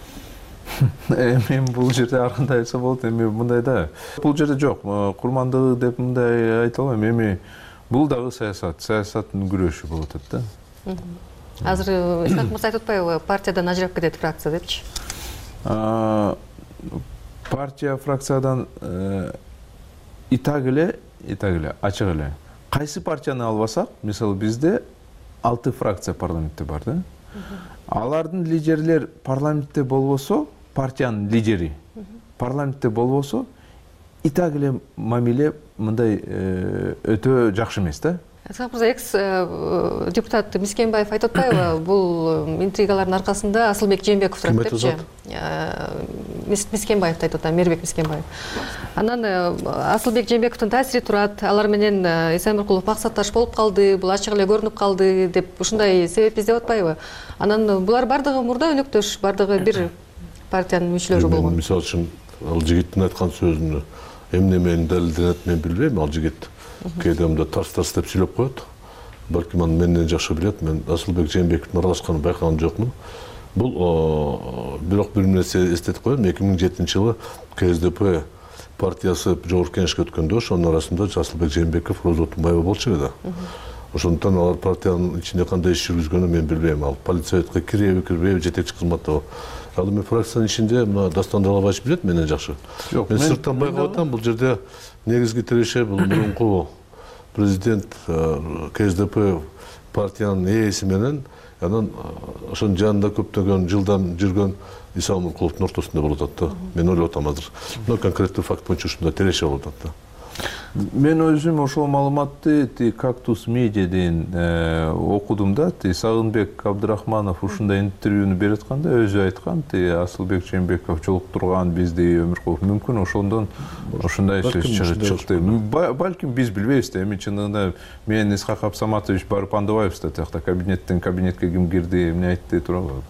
Мен бул жерде ар кандай айтса болот, эми мындай да. Бул жерде жок, курмандыгы деп мындай айта албайм. Эми бул дагы саясаттын күрөшү болуп атат да. Азыр Исхак мырза айтып атпайбы, партиядан ажырап кетет фракция депчи? Партия фракциядан и так эле, ачык эле. Кайсы партияны албасак, мисалы бизде 6 фракция парламентте бар да. Алардын лидерлер парламентте болбосо, партиянын лидери парламентте болбосо, и так эле мамиле мындай өтө жакшы эмес да. Сакып мырза, экс депутат Мискенбаев айтып атпайбы, бул интригалардын аркасында Асылбек Жээнбеков турат депчи. Мискенбаевди айтып атам, Мээрбек Мискенбаев. Анан Асылбек Жээнбековдун таасири турат, алар менен Эсе Өмүркулов максатташ болуп калды, бул ачык эле көрүнүп калды деп ушундай себеп издеп атпайбы? Анан булар бардыгы мурда өнөктөш, бардыгы бир партиянын мүчөлөрү болгон. Мисалы үчүн ал жигиттин айткан сөзүнө эмне менен далилденет мен билбейм. Ал жигит кээде мында тарс-тарс деп сүйлөп коет. Балким аны менден жакшы билет. Мен Асылбек Жээнбековдун аралашканын байкаган жокмун. Бул бирок бир нерсе эстетип коеюн. 2007-жылы КСДП партиясы жогорку кеңешке өткөндө ошонун арасында Асылбек Жээнбеков, Роза Отунбаева болчу эди. Ошондуктан алар партиянын ичинде кандай иш жүргүзгөнүн мен билбейм. Ал полицейге киреби, кирбейби, жетекчи кызматта. Ал эми фракциянын ичинде мына Дастан Далабаевич билет менден жакшы. Мен сырттан байкап атам, бул жерде негизги тиреши бул мурунку президент КСДП партиянын ээси менен анан ошонун жанында көптөгөн жылдан жүргөн Иса Өмүркуловдун ортосунда болуп атат да. Мен ойлоп атам азыр. Мына конкреттүү факт боюнча ушундай тиреши болуп атат да. Мен өзүм ошол маалыматты Кактус медиаден окудум да. Сагынбек Абдырахманов ушундай интервьюну берип атканда өзү айткан, Асылбек Жээнбеков жолуктурган бизди Өмүркулов мүмкүн ошондон ушундай сөз чыкты. Балким биз билбейбиз да. Эми чындыгында мен Исхак Абсаматович барып андабайбыз да, тиякта кабинетке ким кирди, эмне айтты туурабы.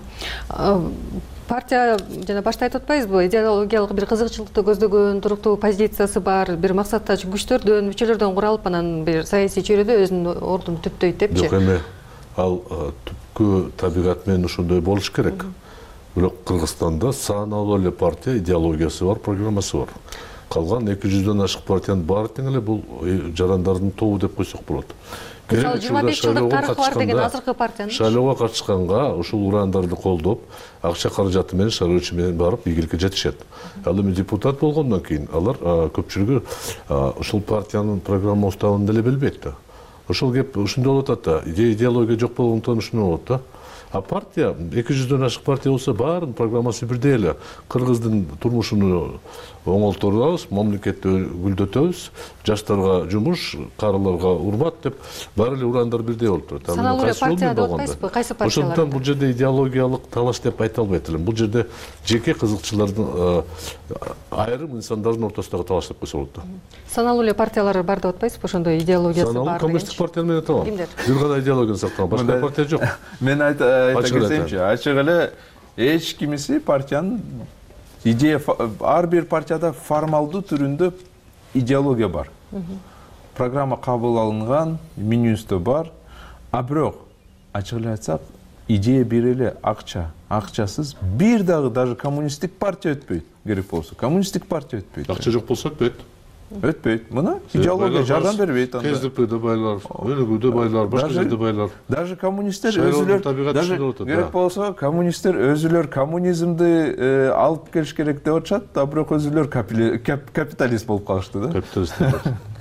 Партия жана башта айтып атпайбызбы, идеологиялык бир кызыкчылыкты көздөгөн, туруктуу позициясы бар, бир максатташ күчтөрдөн, мүчөлөрдөн куралып, анан бир саясий чөйрөдө өзүнүн ордун түптөйт депчи. Жок эми ал түпкү табигат менен ошондой болуш керек. Бирок Кыргызстанда сааналуу эле партия идеологиясы бар, программасы бар. Калган 200дөн ашык партиянын баары тең эле бул жарандардын тобу деп койсок болот. Мисалы 25 жылдык тарыхы бар деген азыркы партиянын шайлоого катышканга ушул урандарды колдоп, акча каражаты менен шайлоочу менен барып ийгиликке жетишет. Ал эми депутат болгондон кийин алар көпчүлүгү ушул партиянын программа уставын деле билбейт да. Ошол кеп ушундай болуп атат да. Идеология жок болгондон ушундай болот да. А партия 200дөн ашык партия болсо баарынын программасы бирдей эле. Кыргыздын турмушуну оңолтурабыз, мамлекетти гүлдөтөбүз, жаштарга жумуш, карыларга урмат деп баары эле урандар бирдей болуп турат. Саналуу эле партия деп атпайсызбы? Кайсы партиялар? Ошондуктан бул жерде идеологиялык талаш деп айта албайт элем. Бул жерде жеке кызыкчылардын айрым инсандардын ортосундагы талаш деп койсо болот да. Саналуу эле партиялар бар деп атпайсызбы? Ошондой идеологиясы бар. Саналуу коммунисттик партия менен аталам. Бир гана идеологияны сактаган башка партия жок. Мен айта кетсемчи, ачык эле эч кимиси партиянын идея, ар бир партияда формалдуу түрүндө идеология бар. Программа кабыл алынган, менюсто бар. А бирок ачык эле айтсак, идея бир эле акчасыз бир дагы даже коммунисттик партия өтпөйт. Керек болсо, коммунисттик партия өтпөйт. Акча жок болсо өтпөйт. Өтпөйт. Мына идеология жардам бербейт анда. КСДПде байлар, өлүгүдө байлар, башка жерде байлар. Даже коммунисттер өзүлөр, даже керек болсо, коммунисттер өзүлөр коммунизмди алып келиш керек деп атышат, а бирок өзүлөр капиталист болуп калышты да. Капиталисттер.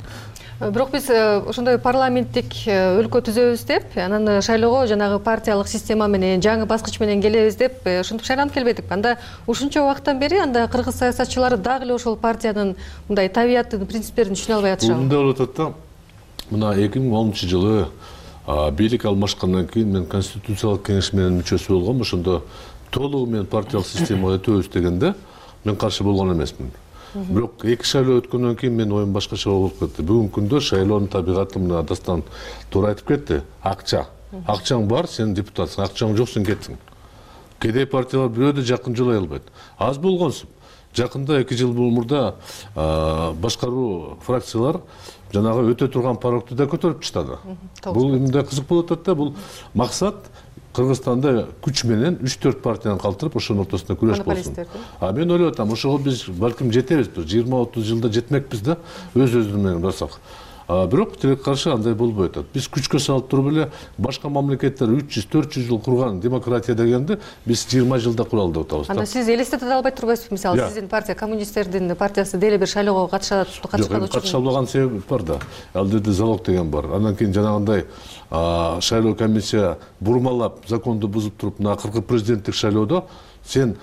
Бирок биз ошондой парламенттик өлкө түзөбүз деп, анан шайлоого жанагы партиялык система менен, жаңы баскыч менен келебиз деп ушинтип шайланып келбедик. Анда ушунча убакыттан бери анда кыргыз саясатчылары дагы эле ошол партиянын мындай табиятын, принциптерин түшүнө албай атышат. Мындай болуп атат да. Мына 2010-жылы бийлик алмашкандан кийин мен конституциялык кеңеш менен мүчөсү болгом. Ошондо толугу менен партиялык системага өтөбүз дегенде мен каршы болгон эмесмин. Бирок эки шайлоо өткөндөн кийин мен оюм башкача болуп кетти. Бүгүнкү күндө шайлоонун табигаты мына Дастан туура айтып кетти. Акча. Акчаң бар, сен депутатсың. Акчаң жок, сен кеттиң. Кедей партиялар бирөө да жакын жолой албайт. Аз болгонсуң. Жакында 2 жыл мурда башкаруу фракциялар жанагы өтө турган парокту да көтөрүп таштады. Бул мындай кызык болуп атат да, бул максат Кыргызстанда күч менен 3-4 партияны калтырып, ошонун ортосунда күрөш болсун. Мен ойлоп атам, ошого биз балким жетебиз, 20-30 жылда жетмекпиз да, өз-өзүбүз менен барсак. Бирок тилек каршы андай болбой атат. Биз күчкө салып туруп эле башка мамлекеттер 300-400 жыл курган демократия дегенди биз 20 жылда кура алдык деп атабыз. Анда сиз элестете албай турбайсызбы? Мисалы, сиздин партия, коммунисттердин партиясы деле бир шайлоого катышкан үчүн. Катыша албаган себеп бар да. Ал жерде залог деген бар. Андан кийин жанагындай шайлоо комиссия бурмалап, законду бузуп туруп, мына акыркы президенттик шайлоодо сен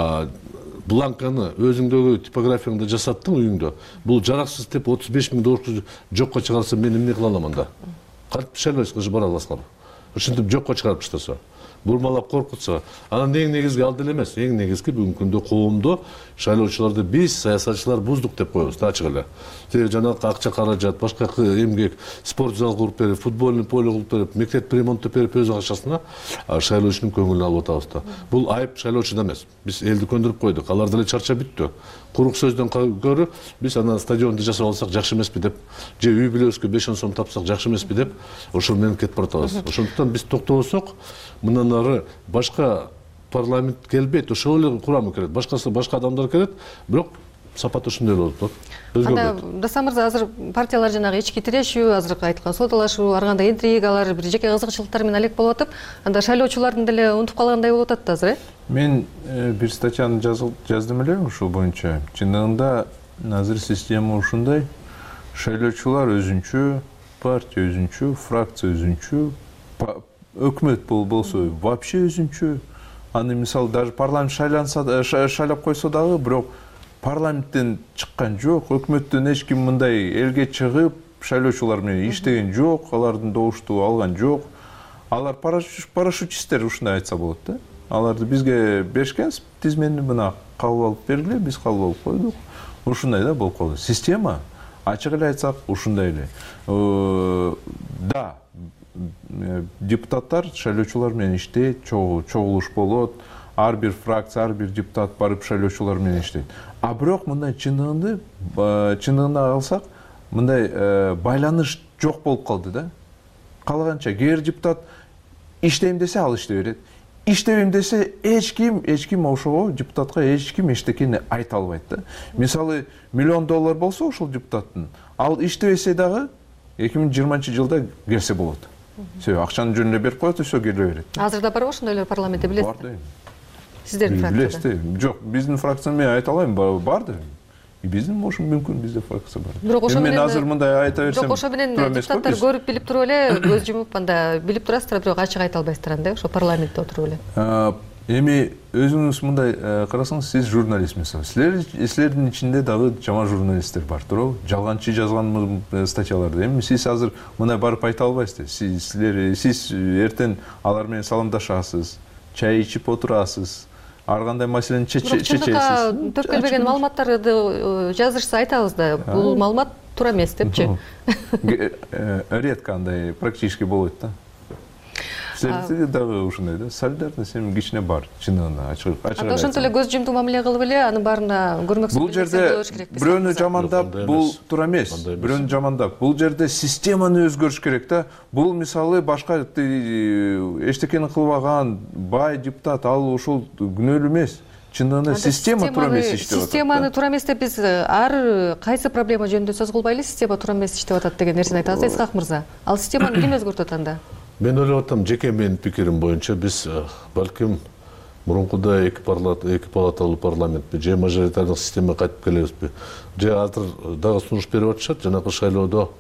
бланканы өзүңдөгү типографияңды жасаттың үйүңдө. Бул жараксыз деп 35 000 доллар жокко чыгарса мен эмне кыла алам анда? кантип шайлойсуңар бара аласыңар? Ушинтип жокко чыгарып таштаса, бурмалап коркутса, анан эң негизги ал деле эмес, эң негизги бүгүнкү күндө коомдо шайлоочуларды биз саясатчылар буздук деп коебуз да ачык эле. Тиги жанагы акча каражат, башка эмгек, спорт зал куруп берип, футбольный поле куруп берип, мектеп ремонттоп берип өз акчасына шайлоочунун көңүлүн алып атабыз да. Бул айып шайлоочуда эмес. Биз элди көндүрүп койдук. Алар деле чарчап бүттү. Курук сөздөн көрө биз анан стадионду жасап алсак жакшы эмеспи деп, же үй бүлөбүзгө 5 сом тапсак жакшы эмеспи деп, ошол менен кетип баратабыз. Ошондуктан биз токтобосок, мындан ары башка парламент келбейт, ошол эле курамы келет. Башка адамдар келет, бирок сапат ушундай болот. Анда Дасан мырза, азыр партиялар жанагы ички тирешүү, азыркы айткан содалашуу, ар кандай интригалар, бир жеке кызыкчылыктар менен алек болуп атып, анда шайлоочулардын деле унутуп калгандай болуп атат да азыр, Мен бир статьяны жаздым эле ушул боюнча. Чындыгында азыр система ушундай, шайлоочулар өзүнчө, партия өзүнчө, фракция өзүнчө, өкмөт болсо вообще өзүнчө. Аны мисалы даже парламент шайлап койсо дагы, бирок парламенттен чыккан жок, өкмөттөн эч ким мындай элге чыгып шайлоочулар менен иштеген жок, алардын добушту алган жок. Алар парашютчистер ушундай айтса болот да. Аларды бизге беришкен тизмени мына кабыл алып бергиле, биз кабыл алып койдук. Ушундай да болуп калды. Система ачык эле айтсак ушундай эле. Да, депутаттар шайлоочулар менен иштейт, чогулуш болот. Ар бир фракция, ар бир депутат барып шайлоочулар менен иштейт. А бирок мындай чындыгында алсак, мындай байланыш жок болуп калды да. Калганча кээ бир депутат иштейм десе ал иштей берет. Иштебейм десе эч ким ошого депутатка эч ким эчтекени айта албайт да. Мисалы $1 миллион болсо ошол депутаттын, ал иштебесе дагы 2020-жылда келсе болот. Себеби акчаны жөнүндө берип коет, өсө келе берет. Азырда барбы ошондойлор парламентте, билесизби? Бар дейм. Сиздердин фракцияда? Билесизби? Жок, биздин фракцияны мен айта алайм, бар да. Биздин ошо мүмкүн, бизде фракция бар. Бирок ошо менен азыр мындай айта берсем. Жок, ошо менен депутаттар көрүп билип туруп эле, көз жумуп анда билип турасыздар, бирок ачык айта албайсыздар анда, ошо парламентте отуруп эле. Эми өзүңүз мындай карасаңыз, сиз журналист мисалы. Силердин ичинде дагы жаман журналисттер бар, туурабы? Жалганчы жазган статьяларды. Эми сиз азыр мындай барып айта албайсыздар. Сиз эртең алар менен саламдашасыз, чай ичип отурасыз. Ар кандай маселени чечесиз. Чындыкка төкөлбөгөн маалыматтарды жазышса айтабыз да, бул маалымат туура эмес депчи. Редко андай практически болот да. Силерде дагы ушундай да, солидарность эми кичине бар, чындыгында ачык. Анда ошентип эле көз жумтуу мамиле кылып эле, анын баарына көрмөкчү болуш керек. Бирөөнү жамандап, бул туура эмес. Бирөөнү жамандап, бул жерде системаны өзгөрүш керек да. Бул мисалы башка эчтекени кылбаган бай депутат, ал ошол күнөөлүү эмес. Чындыгында система туура эмес иштеп атат. Системаны туура эмес деп биз ар кайсы проблема жөнүндө сөз кылбайлы, система туура эмес иштеп атат деген нерсени айтабыз, Исхак мырза. Ал системаны ким өзгөртөт анда? Мен ойлоп атам, жеке менин пикирим боюнча биз балким мурункудай эки палаталуу парламентпи же мажоритардык системага кайтып келебизби? Же азыр дагы сунуш берип атышат, жанагы шайлоодо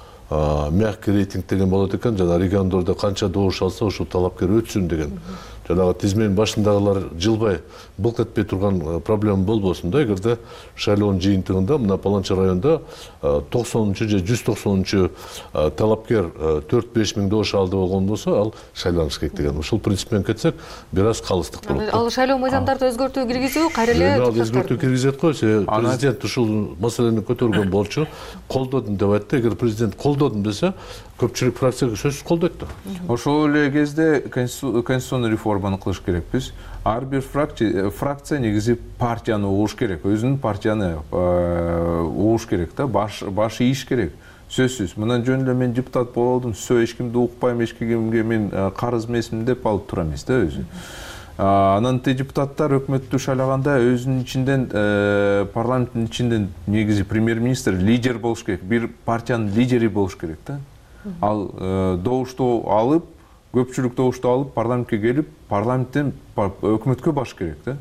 мягкий рейтинг деген болот экен, жана региондордо канча добуш алса ошол талапкер өтсүн деген. Жанагы тизменин башындагылар жылбай былк этпей турган проблема болбосун да, эгерде шайлоонун жыйынтыгында мына Паланча районунда 90-чы же 190-чы талапкер 4-5 миң добуш алды болгон болсо, ал шайланыш керек деген. Ушул принцип менен кетсек, бир аз калыстык болот. Ал шайлоо мыйзамдарды өзгөртүү киргизүү кайра эле өзгөртүү киргизет го, президент ушул маселени көтөргөн болчу, колдодум деп айтты. Эгер президент колдодум десе, көпчүлүк фракция сөзсүз колдойт да. Ошол эле кезде конституционный реформаны кылыш керекпиз. Ар бир фракция негизи партияны угуш керек, өзүнүн партияны угуш керек да, баш ийиш керек. Сөзсүз. Мындан жөн эле мен депутат болдум, эч кимди укпайм, эч кимге мен карыз эмесмин деп ал туура эмес да өзү. Анан депутаттар өкмөттү шайлаганда өзүнүн ичинден, парламенттин ичинден негизи премьер-министр лидер болуш керек, бир партиянын лидери болуш керек да. Ал добушту алып, көпчүлүк добушту алып, парламентке келип, парламенттен өкмөткө баш керек да.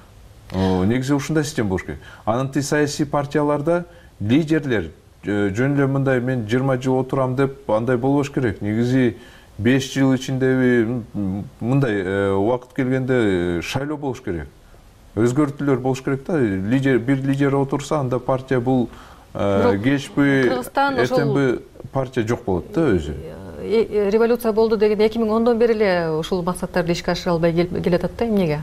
Негизи ушундай система болуш керек. Анан саясий партияларда лидерлер жөн эле мындай мен 20 жыл отурам деп андай болбош керек. Негизи 5 жыл ичинде мындай убакыт келгенде шайлоо болуш керек. Өзгөртүүлөр болуш керек да. Бир лидер отурса, анда партия бул кечпи, эртеңби партия жок болот да өзү. революция болду деген 2010дон бери эле ушул максаттарды ишке ашыра албай келатат да, эмнеге?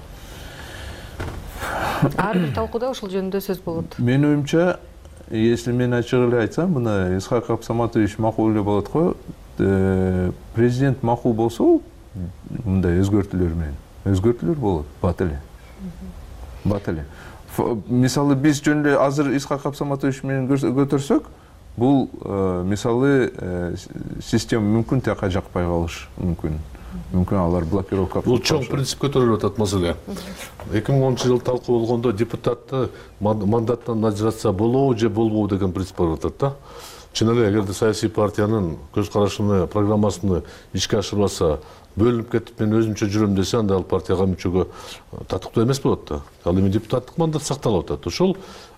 Ар бир талкууда ушул жөнүндө сөз болот. Менин оюмча, если мен ачык эле айтсам, мына Исхак Абсаматович макул эле болот го. Президент макул болсо, мындай өзгөртүүлөр менен. Өзгөртүүлөр болот, бат эле. Бат эле. Мисалы биз жөн эле азыр Исхак Абсаматович менен көтөрсөк, бул мисалы система мүмкүн тияка жакпай калыш мүмкүн. Мүмкүн алар блокировка. Бул чоң принцип көтөрүлүп атат маселе. 2010-жылы талкуу болгондо депутатты мандаттан ажыратса болобу же болбобу деген принцип бар атат да. Чын эле эгерде саясий партиянын көз карашыны, программасын ишке ашырбаса, бөлүнүп кетип мен өзүмчө жүрөм десе, анда ал партияга мүчөгө татыктуу эмес болот да. Ал эми депутаттык мандат сакталып атат. Ошол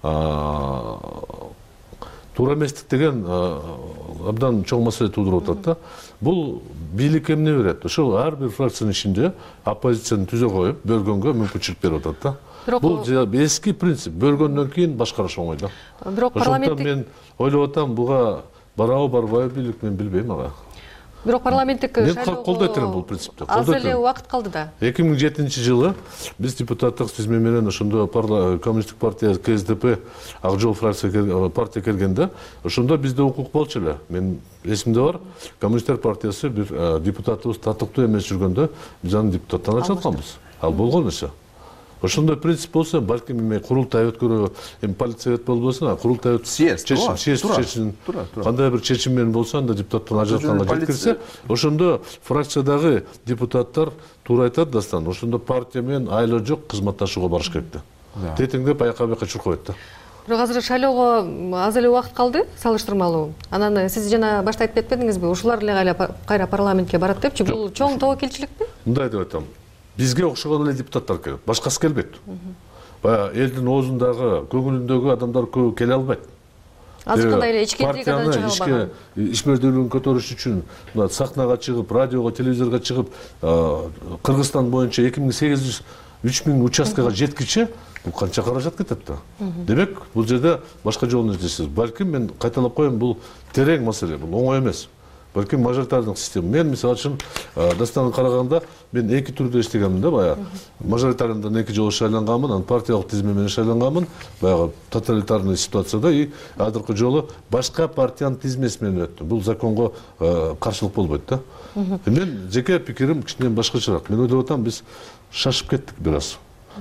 туура эместик деген абдан чоң маселе туудуруп атат да. Бул бийлик эмне берет? Ошол ар бир фракциянын ичинде оппозицияны түзө коюп, бөлгөнгө мүмкүнчүлүк берип атат да. Бул эски принцип, бөлгөндөн кийин башкарыш оңой да. Бирок парламенттик мен ойлоп атам, буга барабы барбайбы бийлик мен билбейм ага. Бирок парламенттик шайлоого колдойт элем бул принципти. Аз эле убакыт калды да. 2007-жылы биз депутаттык тизме менен ошондо коммунисттик партия КСДП Ак Жол партия келгенде, ошондо бизде укук болчу эле. Мен эсимде бар, коммунисттер партиясы бир депутатыбыз татыктуу эмес жүргөндө биз аны депутаттан ажыратканбыз. Ал болгон эмес. Ошондой принцип болсо, балким эми курултай өткөрө, эми политсовет болбосун, курултай съезд чечим, кандай бир чечим менен болсо, анда депутаттан ажыратканга жеткирсе, ошондо фракциядагы депутаттар туура айтат Дастан, ошондо партия менен айла жок кызматташууга барыш керек да. Тетиңдеп аяка бияка чуркабайт да. Бирок азыр шайлоого аз эле убакыт калды, салыштырмалуу. Анан сиз жана башта айтып кетпедиңизби, ушулар эле кайра парламентке барат депчи, бул чоң тобокелчиликпи? Мындай деп айтам. Бизге окшогон эле депутаттар келет, башкасы келбейт. Баягы элдин оозундагы, көңүлүндөгү адамдар көп келе албайт. Азыр кандай эле ичкердиги чыга албаган. Ишмердүүлүгүн көтөрүш үчүн сахнага чыгып, радиого, телевизорго чыгып, Кыргызстан боюнча 2800-3000 участкага жеткиче бул канча каражат кетет да. Демек, бул жерде башка жолун издейсиз. Балким мен кайталап коем, бул терең маселе, бул оңой эмес. Балким мажоритардык система. Мен мисалы үчүн Дастанга караганда мен эки түрдө иштегенмин да, баягы. Мажоритариядан эки жолу шайланганмын, анан партиялык тизме менен шайланганмын, баягы тоталитарный ситуацияда и азыркы жолу башка партиянын тизмеси менен өттүм. Бул законго каршылык болбойт да. Мен жеке пикирим кичине башкачараак. Мен ойлоп атам, биз шашып кеттик бир аз.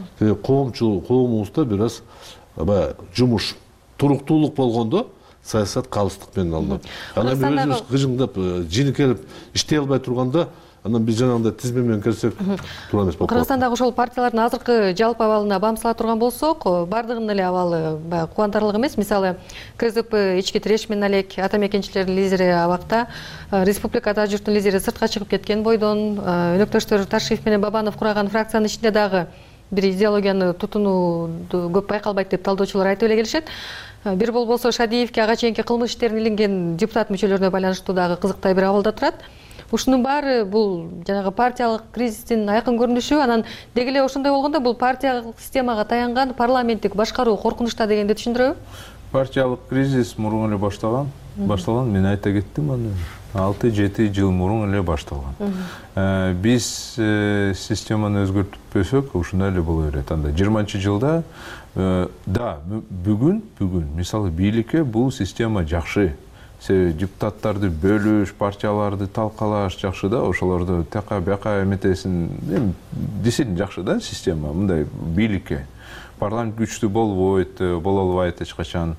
Коомубузда бир аз баягы жумуш, туруктуулук болгондо саясат калыстык менен алынат. Анан өзүбүз кыжыңдап, жинекелип иштей албай турганда, анан биз жанагындай тизме менен келсек, туура эмес болуп калат. Кыргызстандагы ошол партиялардын азыркы жалпы абалына бамсыла турган болсок, бардыгынын эле абалы кубантарлык эмес. Мисалы, КСДП ички тирешмен алек, ата мекенчилердин лидери абакта, республикада журттун лидери сыртка чыгып кеткен бойдон, өнөктөштөр Ташиев менен Бабанов кураган фракциянын ичинде дагы бир идеологияны тутунууду көп байкалбайт деп талдоочулар айтып эле келишет. Бир болбосо Шадиевке ага чейинки кылмыш иштерин илинген депутат мүчөлөрүнө байланыштуу дагы кызыктай бир абалда турат. Ушунун баары бул жанагы партиялык кризистин айкын көрүнүшү. Анан деги эле ошондой болгондо бул партиялык системага таянган парламенттик башкаруу коркунучта дегенди түшүндүрөбү? Партиялык кризис мурун эле башталган. Мен айта кеттим аны. 6-7 жыл мурун эле башталган. Биз системаны өзгөртпөсөк, ушундай эле боло берет. Анда 20-жылда да, бүгүн мисалы бийликке бул система жакшы. Депутаттарды бөлүш, партияларды талкалаш жакшы да, ошолорду така бияка эметесин десин жакшы да система. Мындай бийликке парламент күчтүү боло албайт эч качан.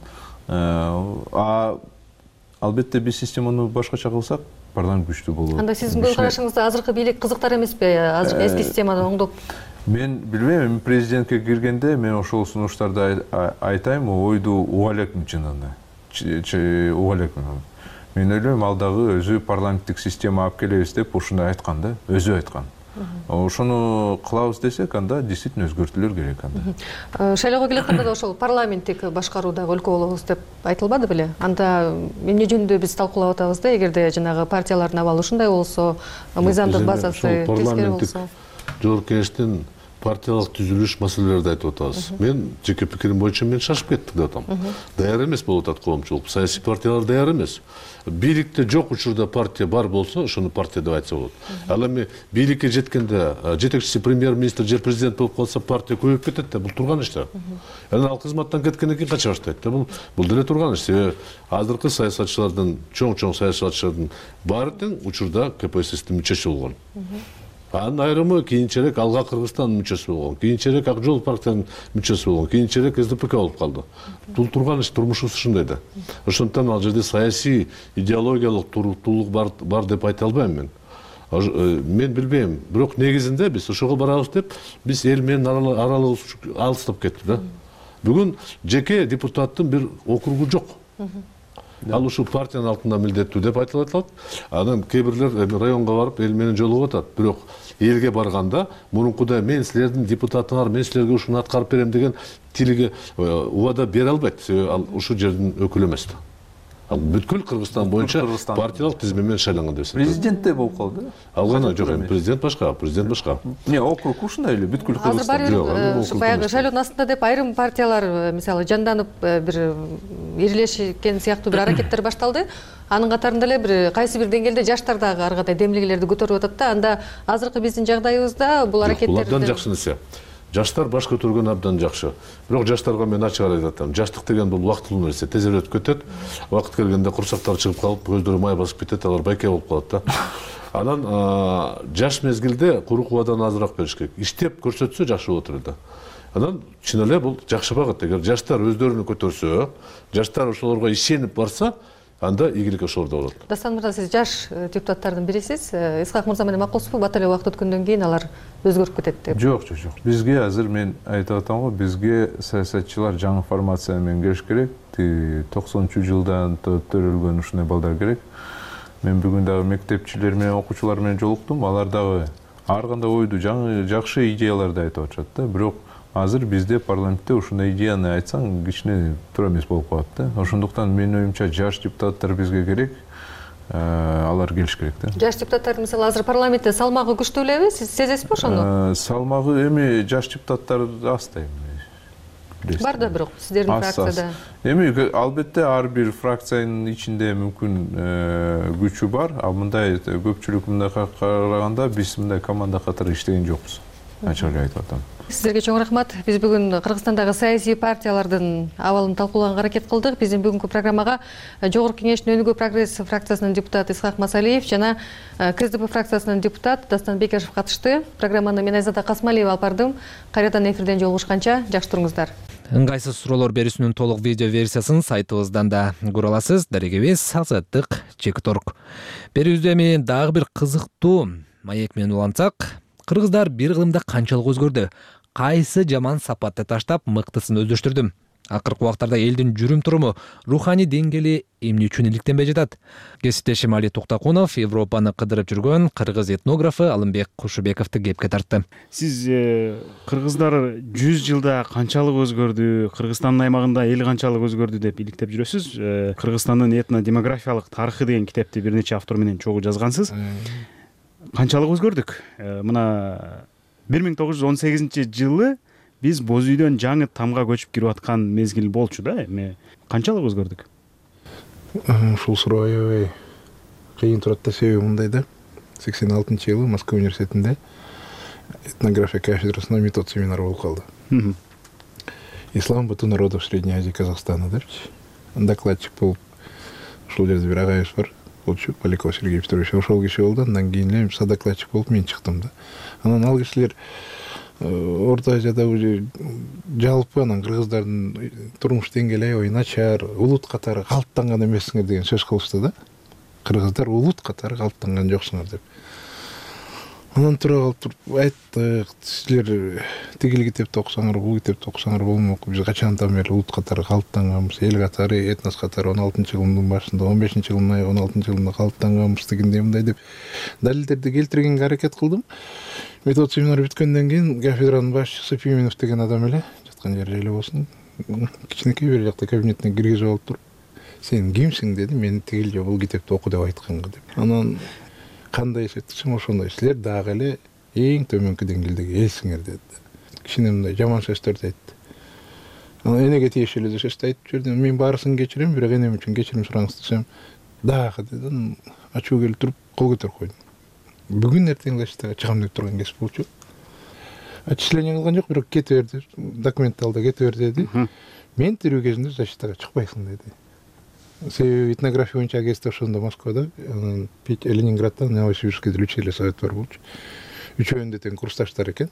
Албетте биз системаны башкача кылсак, парламент күчтүү болот. Анда сиздин көз карашыңызда азыркы бийлик кызыктар эмеспи? Азыркы эски системаны оңдоп? Мен билбейм, президентке киргенде мен ошол сунуштарды айтайм, ойду уга элекмин чынында. Уга элекмин. Мен ойлойм, ал дагы өзү парламенттик система алып келебиз деп ушундай айткан да, өзү айткан. Ошону кылабыз десек, анда действительно өзгөртүүлөр керек анда. Шайлоого келатканда да ошол парламенттик башкаруудагы өлкө болобуз деп айтылбады беле? Анда эмне жөнүндө биз талкуулап атабыз да, эгерде жанагы партиялардын абалы ушундай болсо, мыйзамдык базасы тескери болсо. Жогорку Кеңештин партиялык түзүлүш маселелерди айтып атабыз. Мен жеке пикирим боюнча мен шашып кеттик деп атам. Даяр эмес болуп атат коомчулук, саясий партиялар даяр эмес. Бийликте жок учурда партия бар болсо, ошону партия деп айтса болот. Ал эми бийликке жеткенде жетекчиси премьер-министр же президент болуп калса, партия көбөйүп кетет да, бул турган иш да. Анан ал кызматтан кеткенден кийин кача баштайт да, бул деле турган иш. Себеби азыркы саясатчылардын, чоң саясатчылардын баары тең учурда КПССтин мүчөсү болгон. Анын айрымы кийинчерээк Алга Кыргызстандын мүчөсү болгон, кийинчерээк Ак Жол партиянын мүчөсү болгон, кийинчерээк СДПК болуп калды. Бул турган иш, турмушубуз ушундай да. Ошондуктан ал жерде саясий идеологиялык туруктуулук бар деп айта албайм мен. Мен билбейм, бирок негизинде биз ошого барабыз деп, биз эл менен аралыгыбыз алыстап кетти да. Бүгүн жеке депутаттын бир округу жок. Ал ушул партиянын алтында милдеттүү деп айтылып атат. Анан кээ бирлер районго барып эл менен жолугуп атат. Бирок элге барганда мурункудай мен силердин депутатыңар, мен силерге ушуну аткарып берем деген тилиге убада бере албайт. Себеби ал ушул жердин өкүлү эмес да. Ал бүткүл Кыргызстан боюнча партиялык тизме менен шайланган деп эсептейм. Президент де болуп калды. Ал гана жок, эми президент башка. Не, округ ушундай эле, бүткүл Кыргызстан. Азыр баягы шайлоонун астында деп айрым партиялар мисалы жанданып бир ирилешкен сыяктуу бир аракеттер башталды. Анын катарында эле бир кайсы бир деңгээлде жаштар дагы ар кандай демилгелерди көтөрүп атат да. Анда азыркы биздин жагдайыбызда бул аракеттерди абдан жакшы нерсе. Жаштар баш көтөргөн абдан жакшы. Бирок жаштарга мен ачык айтып атам. Жаштык деген бул убактылуу нерсе, тез эле өтүп кетет. Убакыт келгенде курсактары чыгып калып, көздөрү май басып кетет, алар байке болуп калат да. Анан жаш мезгилде куру кубадан азыраак бериш керек. Иштеп көрсөтсө жакшы болот эле да. Анан чын эле бул жакшы багыт. Эгер жаштар өздөрүнү көтөрсө, жаштар ошолорго ишенип барса, анда ийгилик ошолордо болот. Дастан мырза, сиз жаш депутаттардын бирисиз. Исхак мырза менен макулсузбу? Бат эле убакыт өткөндөн кийин алар өзгөрүп кетет деп. Жок. Бизге азыр мен айтып атам го, бизге саясатчылар жаңы формация менен келиш керек. 90-жылдан төрөлгөн ушундай балдар керек. Мен бүгүн дагы мектепчилер менен, окуучулар менен жолуктум. Алар дагы ар кандай ойду, жаңы жакшы идеяларды айтып атышат да. Бирок азыр бизде парламентте ушундай идеяны айтсаң кичине туура эмес болуп калат да. Ошондуктан менин оюмча жаш депутаттар бизге керек. Алар келиш керек да. Жаш депутаттар мисалы азыр парламентте салмагы күчтүү элеби? Сиз сезесизби ошону? Салмагы эми жаш депутаттар аз да эми. Бар да бирок сиздердин фракцияда. Эми албетте ар бир фракциянын ичинде мүмкүн күчү бар. А мындай көпчүлүк мындай караганда биз мындай команда катары иштеген жокпуз. Ачык эле айтып атам. Сиздерге чоң рахмат. Биз бүгүн Кыргызстандагы саясий партиялардын абалын талкуулаганга аракет кылдык. Биздин бүгүнкү программага Жогорку Кеңештин Өнүгүү прогресс фракциясынын депутаты Исхак Масалиев жана КСДП фракциясынын депутаты Дастан Бекешев катышты. Программаны мен Айзада Касмалиева алып бардым. Кайрадан эфирден жолугушканча жакшы туруңуздар. Ыңгайсыз суроолор берүүсүнүн толук видео версиясын сайтыбыздан да көрө аласыз. Дарегебиз Азаттык.org. Берүүбүздө эми дагы бир кызыктуу маек менен улантсак, кыргыздар бир кылымда канчалык өзгөрдү? Кайсы жаман сапатты таштап, мыктысын өздөштүрдү? Акыркы убактарда элдин жүрүм туруму, руханий деңгээли эмне үчүн иликтенбей жатат? Кесиптешим Али Токтакунов Европаны кыдырып жүргөн кыргыз этнографы Алымбек Кушубековду кепке тартты. Сиз кыргыздар 100 жылда канчалык өзгөрдү, Кыргызстандын аймагында эл канчалык өзгөрдү деп иликтеп жүрөсүз. Кыргызстандын этно-демографиялык тарыхы деген китепти бир нече автор менен чогуу жазгансыз. Канчалык өзгөрдүк? Мына 1918 жылы биз боз үйдөн жаңы тамга көчүп кирип аткан мезгил болчу да. Эми канчалык өзгөрдүк? Ушул суроо аябай кыйын турат да, себеби мындай да. 86-жылы Москва университетинде этнография кафедрасында метод семинар болуп калды. Ислам быту народов Средней Азии Казахстана депчи. Докладчик болуп ушул жерде бир агайыбыз бар. Болчу Поляков Сергей Петрович, ошол киши болду. Андан кийин эле содокладчик болуп мен чыктым да. Анан ал кишилер Орто Азияда уже жалпы анан кыргыздардын турмуш деңгээли аябай начар, улут катары калыптанган эмессиңер деген сөз кылышты да. Кыргыздар улут катары калыптанган жоксуңар деп. Анан тура калып туруп айттык, силер тигил китепти окусаңар, бул китепти окусаңар болмок. Биз качандан бери улут катары калыптанганбыз, эл катары, этнос катары 16-жылдын башында, 15-жылдын айы, 16-жылдында калыптанганбыз дегендей мындай деп далилдерди келтиргенге аракет кылдым. Метод семинар бүткөндөн кийин кафедранын башчысы Пименов деген адам эле, жаткан жери эле болсун, кичинекей бир жакта кабинетине киргизип алып туруп, сен кимсиң деди, мен тигил же бул китепти оку деп айтканга деп. Анан кандай эсептесең ошондой, силер дагы эле эң төмөнкү деңгээлдеги элсиңер деди. кичине мындай жаман сөздөрдү айтты. Анан энеге тиешелүү сөздү айтып жүрдүм. Мен баарысын кечирем, бирок энем үчүн кечирим сураңыз десем, дагы деди. Ачуу келип туруп кол көтөрүп койдум. Бүгүн эртең заштага чыгам деп турган кез болчу. Отчисление кылган жок, бирок кете берди. Документти алда кете бер деди. Мен тирүү кезинде заштага чыкпайсың деди. Себеби этнография боюнча агентство ошондо Москвада, анан Ленинградда, Новосибирскте 3 эле совет бар болчу. Үчөөндө тең курсташтар экен.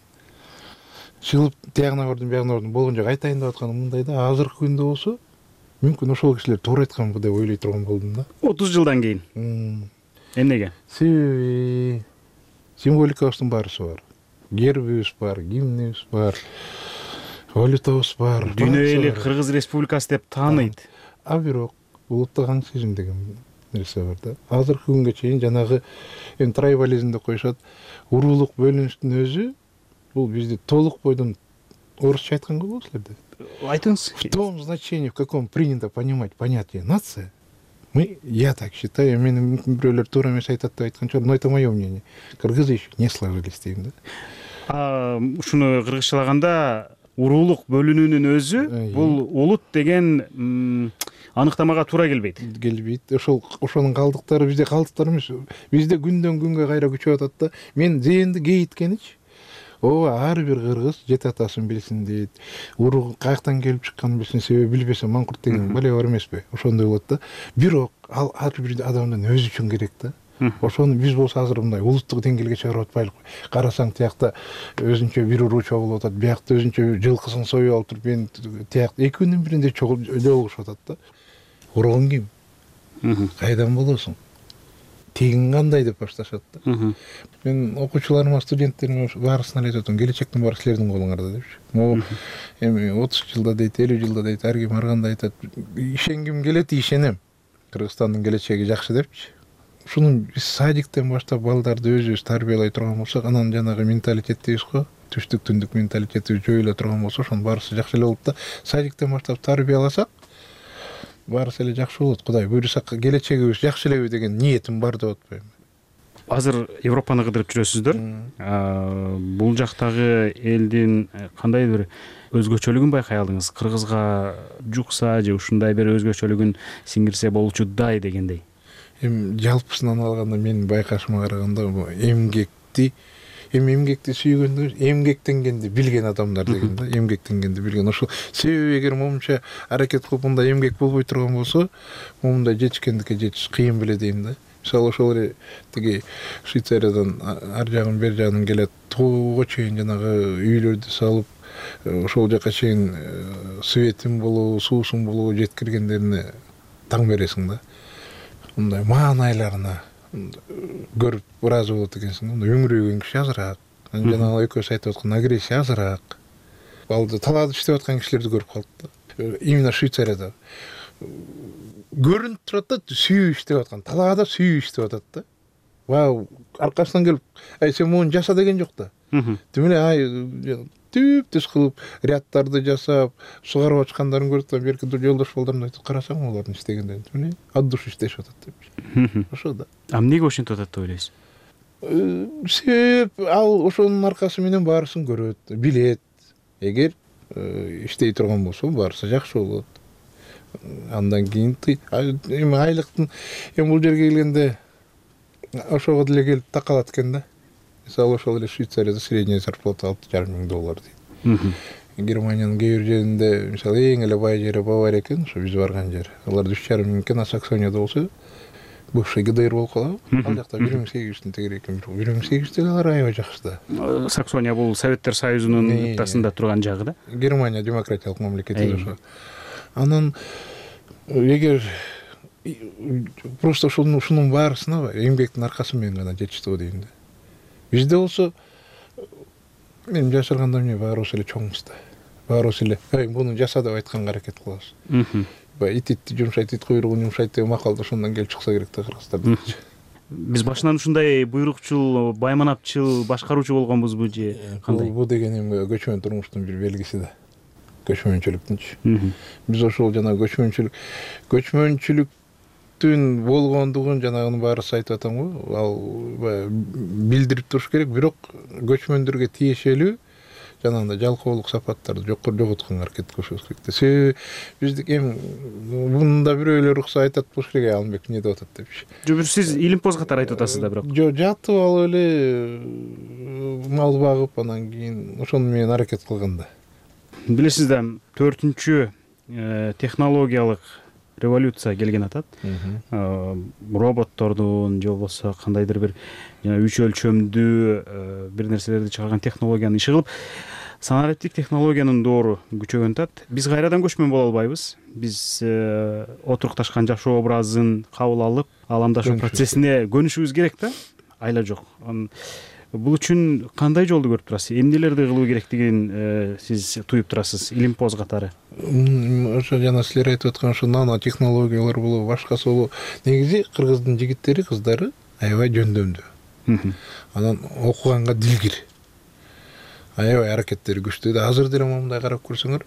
Чыгып тиягына бардым, биягына бардым, болгон жок айтайын деп атканым мындай да, азыркы күндө болсо мүмкүн ошол кишилер туура айтканбы деп ойлой турган болдум да. 30 жылдан кийин. Эмнеге? Себеби символикабыздын баарысы бар. Гербибиз бар, гимнибиз бар, валютабыз бар. Дүйнө эли Кыргыз Республикасы деп тааныйт. А бирок улуттук аң сезим деген нерсе бар да. Азыркы күнгө чейин жанагы трайбализм деп коюшат. Уруулук бөлүнүштүн өзү бул бизде толук бойдон орусча айтканга болот силерде. Айтыңыз. В том значении, в каком принято понимать понятие нация, я так считаю, мен бирөөлөр туура эмес айтат деп айткан жок, но это мое мнение. Кыргызы еще не сложились дейм да. Ушуну кыргызчалаганда уруулук бөлүнүүнүн өзү бул улут деген аныктамага туура келбейт. Келбейт. Ошонун калдыктары бизде калдыктар эмес. Бизде күндөн күнгө кайра күчөп атат да. Мен зээнди кейиткеничи. Ар бир кыргыз жет атасын билсин дейт. Уруу каяктан келип чыкканын билсин, себеби билбесе маңкурт деген бале бар эмеспи? Ошондой болот да. Бирок ал ар бир адамдын өзү үчүн керек да. Ошону биз болсо азыр мындай улуттук деңгээлге чыгарып атпайлык. Карасаң тиякта өзүнчө бир уруу чогулуп атат, биякта өзүнчө жылкысын союп алып туруп, мен тиякта экөөнүн биринде жолугушуп атат да. Ургун ким? Кайдан болосуң? Тегин кандай деп башташат да. Мен окуучуларыма, студенттериме баарысына айтып атам, келечектин баары силердин колуңарда депчи. Могу эми 30 жылда дейт, 50 жылда дейт, ар ким ар кандай айтат. Ишенгим келет, ишенем. Кыргызстандын келечеги жакшы депчи. Ушуну биз садиктен баштап балдарды өзүбүз тарбиялай турган болсок, анан жанагы менталитетибиз го, түштүк түндүк менталитетибиз жоюла турган болсо, ошонун баарысы жакшы эле болот да. Садиктен баштап тарбияласак, баарысы эле жакшы болот. Кудай буйруса келечегибиз жакшы элеби деген ниетим бар деп атпайм. Азыр Европаны кыдырып жүрөсүздөр. Бул жактагы элдин кандай бир өзгөчөлүгүн байкай алдыңыз? Кыргызга жукса же ушундай бир өзгөчөлүгүн сиңирсе болчудай дегендей. Жалпысынан алганда менин байкашыма караганда эмгекти сүйгөндө, эмгектенгенди билген адамдар деген да, эмгектенгенди билген. Ошол себеби эгер момунча аракет кылып мындай эмгек болбой турган болсо, момундай жетишкендикке жетиш кыйын беле дейм да. Мисалы ошол эле тиги Швейцариядан ар жагын бер жагынан келет, тоого чейин жанагы үйлөрдү салып, ошол жака чейин светин болобу, суусун болобу жеткиргендерине таң бересиң да. Мындай маанайларына көрүп ыраазы болот экенсиң. Өңүрөйгөн киши азыраак. Жана экөөбүз айтып аткан агрессия азыраак. Балды талаада иштеп аткан кишилерди көрүп калдык да. Именно Швейцарияда көрүнүп турат да, сүйүү иштеп аткан, талаада сүйүү иштеп атат да. Вау, аркасынан келип, сен муну жаса деген жок да. Тим эле түп-түз кылып, ряддарды жасап, сугарып ачкандарын көрүп турам, берки жолдош балдарым айтат, карасаң алардын иштегендерин, тим эле от души иштешип атат деп. Ошо да. Эмнеге ошентип атат деп ойлойсуз? Себеп ал ошонун аркасы менен баарысын көрөт, билет. Эгер иштей турган болсо, баарысы жакшы болот. Андан кийин эми айлыктын бул жерге келгенде ошого деле келип такалат экен да. Мисалы ошол эле Швейцарияда средняя зарплата $6,500 дейт. Германиянын кээ бир жеринде, мисалы эң эле бай жери Бавария экен, ошо биз барган жер. Алар 3,5 экен, а Саксонияда болсо бывший ГДР болуп калабы. Ал жакта 1,800 тегер экен. 1,800 деле алар аябай жакшы да. Саксония бул Советтер Союзунун ортосунда турган жагы да. Германия демократиялык мамлекет ошо. Анан эгер просто ушунун баарысына эмгектин аркасы менен гана жетиштүү дейм да. Бизде болсо мен жашырганда эмне баарыбыз эле чоңбуз да. Баарыбыз эле муну жаса деп айтканга аракет кылабыз. Итти жумшайт, ит куйругун жумшайт деген макалды ошондон келип чыкса керек да кыргыздарда. Биз башынан ушундай буйрукчул, байманапчыл башкаруучу болгонбузбу же кандай? Бул деген эми көчмөн турмуштун бир белгиси да. Көчмөнчүлүктүнчү. Биз ошол жана көчмөнчүлүктүн болгондугун жанагынын баарысы айтып атам го. Ал билдирип туруш керек, бирок көчмөндөргө тиешелүү жанагындай жалкоолук сапаттарды жоготконго аракет кылышыбыз керек да. Себеби биздик эми мунун да бирөөлөр урукса айтат болуш керек, Алымбек эмне деп атат депчи. Жок, сиз илимпоз катары айтып атасыз да бирок. Жок, жатып алып эле мал багып, анан кийин ошону менен аракет кылган да. Билесиз да, 4-чү технологиялык революция келген атат. Роботтордун же болбосо кандайдыр бир жана үч өлчөмдүү бир нерселерди чыгарган технологиянын иши кылып, санариптик технологиянын доору күчөгөн атат. Биз кайрадан көчмөн боло албайбыз. Биз отурукташкан жашоо образын кабыл алып, ааламдашуу процессине көнүшүбүз керек да. Айла жок. Бул үчүн кандай жолду көрүп турасыз? Эмнелерди кылуу керектигин сиз туюп турасыз илимпоз катары? Ошо жана силер айтып аткан ошо нано технологиялар болобу, башкасы болобу. Негизи кыргыздын жигиттери, кыздары аябай жөндөмдүү. Анан окуганга дилгир. Аябай аракеттери күчтүү да. Азыр деле мындай карап көрсөңөр,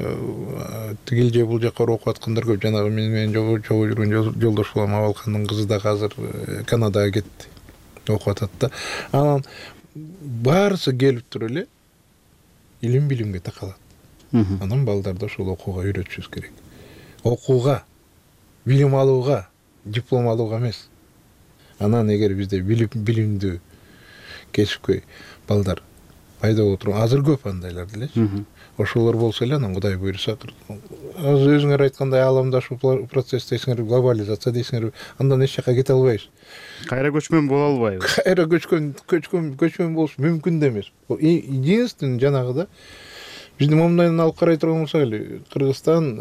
тигил же бул жака окуп аткандар көп. Жанагы менен жого жүргөн жолдош балам Абалкандын кызы да азыр Канадага кетти. Окуп атат да. Анан баарысы келип туруп эле илим билимге такалат. Анан балдарды ошол окууга үйрөтүшүбүз керек. Окууга, билим алууга, диплом алууга эмес. Анан эгер бизде билимдүү кесипкөй балдар пайда болуп турган, азыр көп андайлар делечи. Ошолор болсо эле, анан Кудай буйруса, азыр өзүңөр айткандай ааламдашуу процесс дейсиңер, глобализация дейсиңер, андан эч жака кете албайбыз. Кайра көчмөн боло албайбыз. Кайра көчмөн болуш мүмкүн да эмес. Единственный жанагы да биздин момундайдан алып карай турган болсок эле, Кыргызстан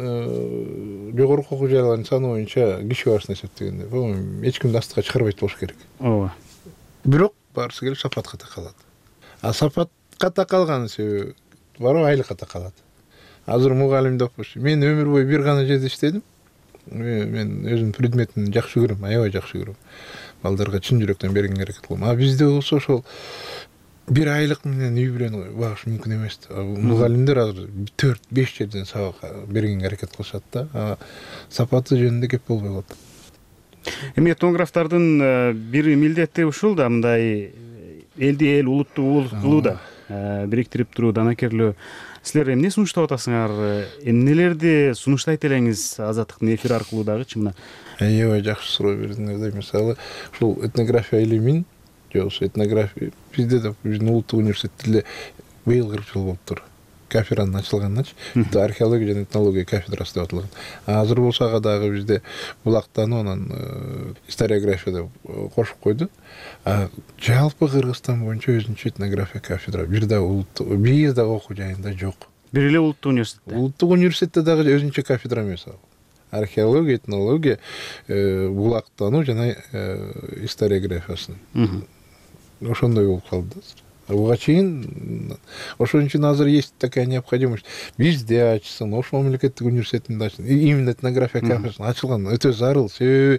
жогорку окуу жайларынын саны боюнча киши башына эсептегенде, эч кимди астыга чыгарбайт болуш керек. Ооба. Бирок баарысы келип сапатка такалат. А сапатка такалганын себеби барып айлыкка такалат. Азыр мугалим деп болчу. Мен өмүр бою бир гана жерде иштедим. Мен өзүмдүн предметимди жакшы көрөм, аябай жакшы көрөм. Балдарга чын жүрөктөн бергенге аракет кылам. А бизде болсо ошол бир айлык менен үй бүлөнү багыш мүмкүн эмес. Мугалимдер азыр 4-5 жерден сабак бергенге аракет кылышат да. Сапаты жөнүндө кеп болбой калат. Эми этнографтардын бир милдети ушул да, мындай элди эл, улутту улут кылууда, бириктирип туруу, анакерлөө. Силер эмне сунуштап атасыңар? Эмнелерди сунуштайт элеңиз Азаттыктын эфир аркылуу дагычы мына? Аябай жакшы суроо бердиңер да. Мисалы, ушул этнография илимин, же болбосо этнография бизде да биздин улуттук университетте быйыл 40 жыл болуптур. Кафедранын ачылганычы, археология жана этнология кафедрасы деп аталган. Азыр болсо ага дагы бизде булактануу, анан историография деп кошуп койду. Жалпы Кыргызстан боюнча өзүнчө этнография кафедра бир да бир да окуу жайында жок. Бир эле улуттук университетте. Улуттук университетте дагы өзүнчө кафедра эмес ал. Археология, этнология, булактануу жана историографиясын. Ошондой болуп калды. Буга чейин ошон үчүн азыр есть такая необходимость. Бизде ачылсын, ош мамлекеттик университетинде ачылсын. Именно этнография кафедрасы ачылган өтө зарыл. Себеби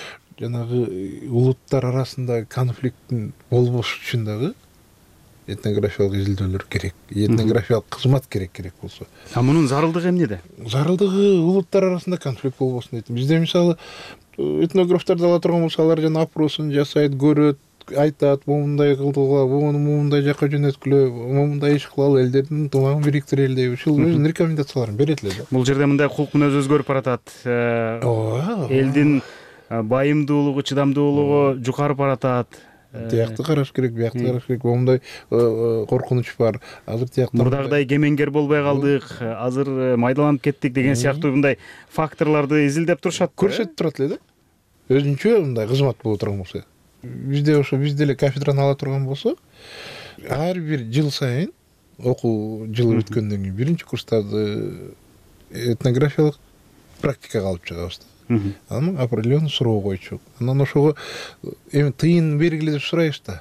жанагы улуттар арасында конфликттин болбош үчүн дагы этнографиялык изилдөөлөр керек. Этнографиялык кызмат керек болсо. А мунун зарылдыгы эмнеде? Зарылдыгы улуттар арасында конфликт болбосун дейт. Бизде мисалы этнографтарды ала турган болсо, алар жана опросун жасайт, көрөт, айтат, момундай кылдыгыла, буну момундай жака жөнөткүлө, момундай иш кылалы, элдердин тумагын бириктирели деп ушул өзүнүн рекомендацияларын берет эле да. Бул жерде мындай кулк мүнөз өзгөрүп баратат. Элдин байымдуулугу, чыдамдуулугу жукарып баратат. Тиякты караш керек, биякты караш керек. Момундай коркунуч бар. Азыр тиякты мурдагыдай кемеңгер болбой калдык, азыр майдаланып кеттик деген сыяктуу мындай факторлорду изилдеп турушат. Көрсөтүп турат эле да. Өзүнчө мындай кызмат боло турган болсо. Бизде эле кафедраны ала турган болсо, ар бир жыл сайын окуу жылы өткөндөн кийин биринчи курстарды этнографиялык практикага алып чыгабыз да. Анан определенный суроо койчу. Анан ошого эми тыйын бергиле деп сурайбыз да.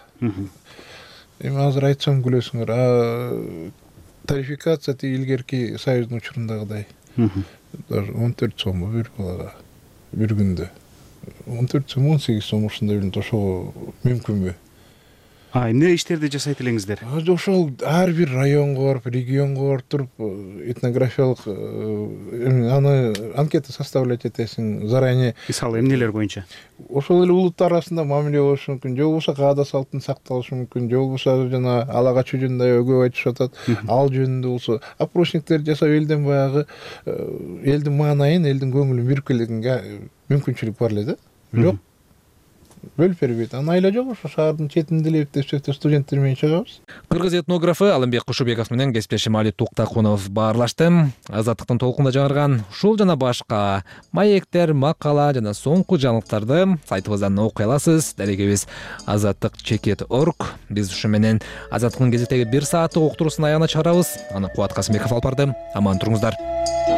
Эми азыр айтсам күлөсүңөр. Тарификация илгерки союздун учурундагыдай. Даже 14 сомго бир балага бир күндө. 14 сом, 18 сом ушундай бир ошого мүмкүнбү? эмне иштерди жасайт элеңиздер? Ошол ар бир районго барып, регионго барып туруп этнографиялык аны анкета составлять этесиң заранее. Мисалы эмнелер боюнча? Ошол эле улуттар арасында мамиле болушу мүмкүн, же болбосо каада салтын сакталышы мүмкүн, же болбосо жана ала качуу жөнүндө көп айтышып атат. Ал жөнүндө болсо опросниктер жасап элден баягы элдин маанайын, элдин көңүлүн бирип келгенге мүмкүнчүлүк бар эле да. Бирок бөлүп бербейт. Аны айла жок, ошо шаардын четинде эле эптеп студенттер менен чыгабыз. Кыргыз этнографы Алымбек Кушубеков менен кесиптешим Али Туктакунов баарлашты. Азаттыктын толкунда жаңырган ушул жана башка маектер, макала жана соңку жаңылыктарды сайтыбыздан окуй аласыз. Дарегебиз azattik.org. Биз ушу менен Азаттыктын кезектеги 1 сааттык уктуруусунун аягына чыгарабыз. Аны Кубат Касымбеков алып барды. Аман туруңуздар.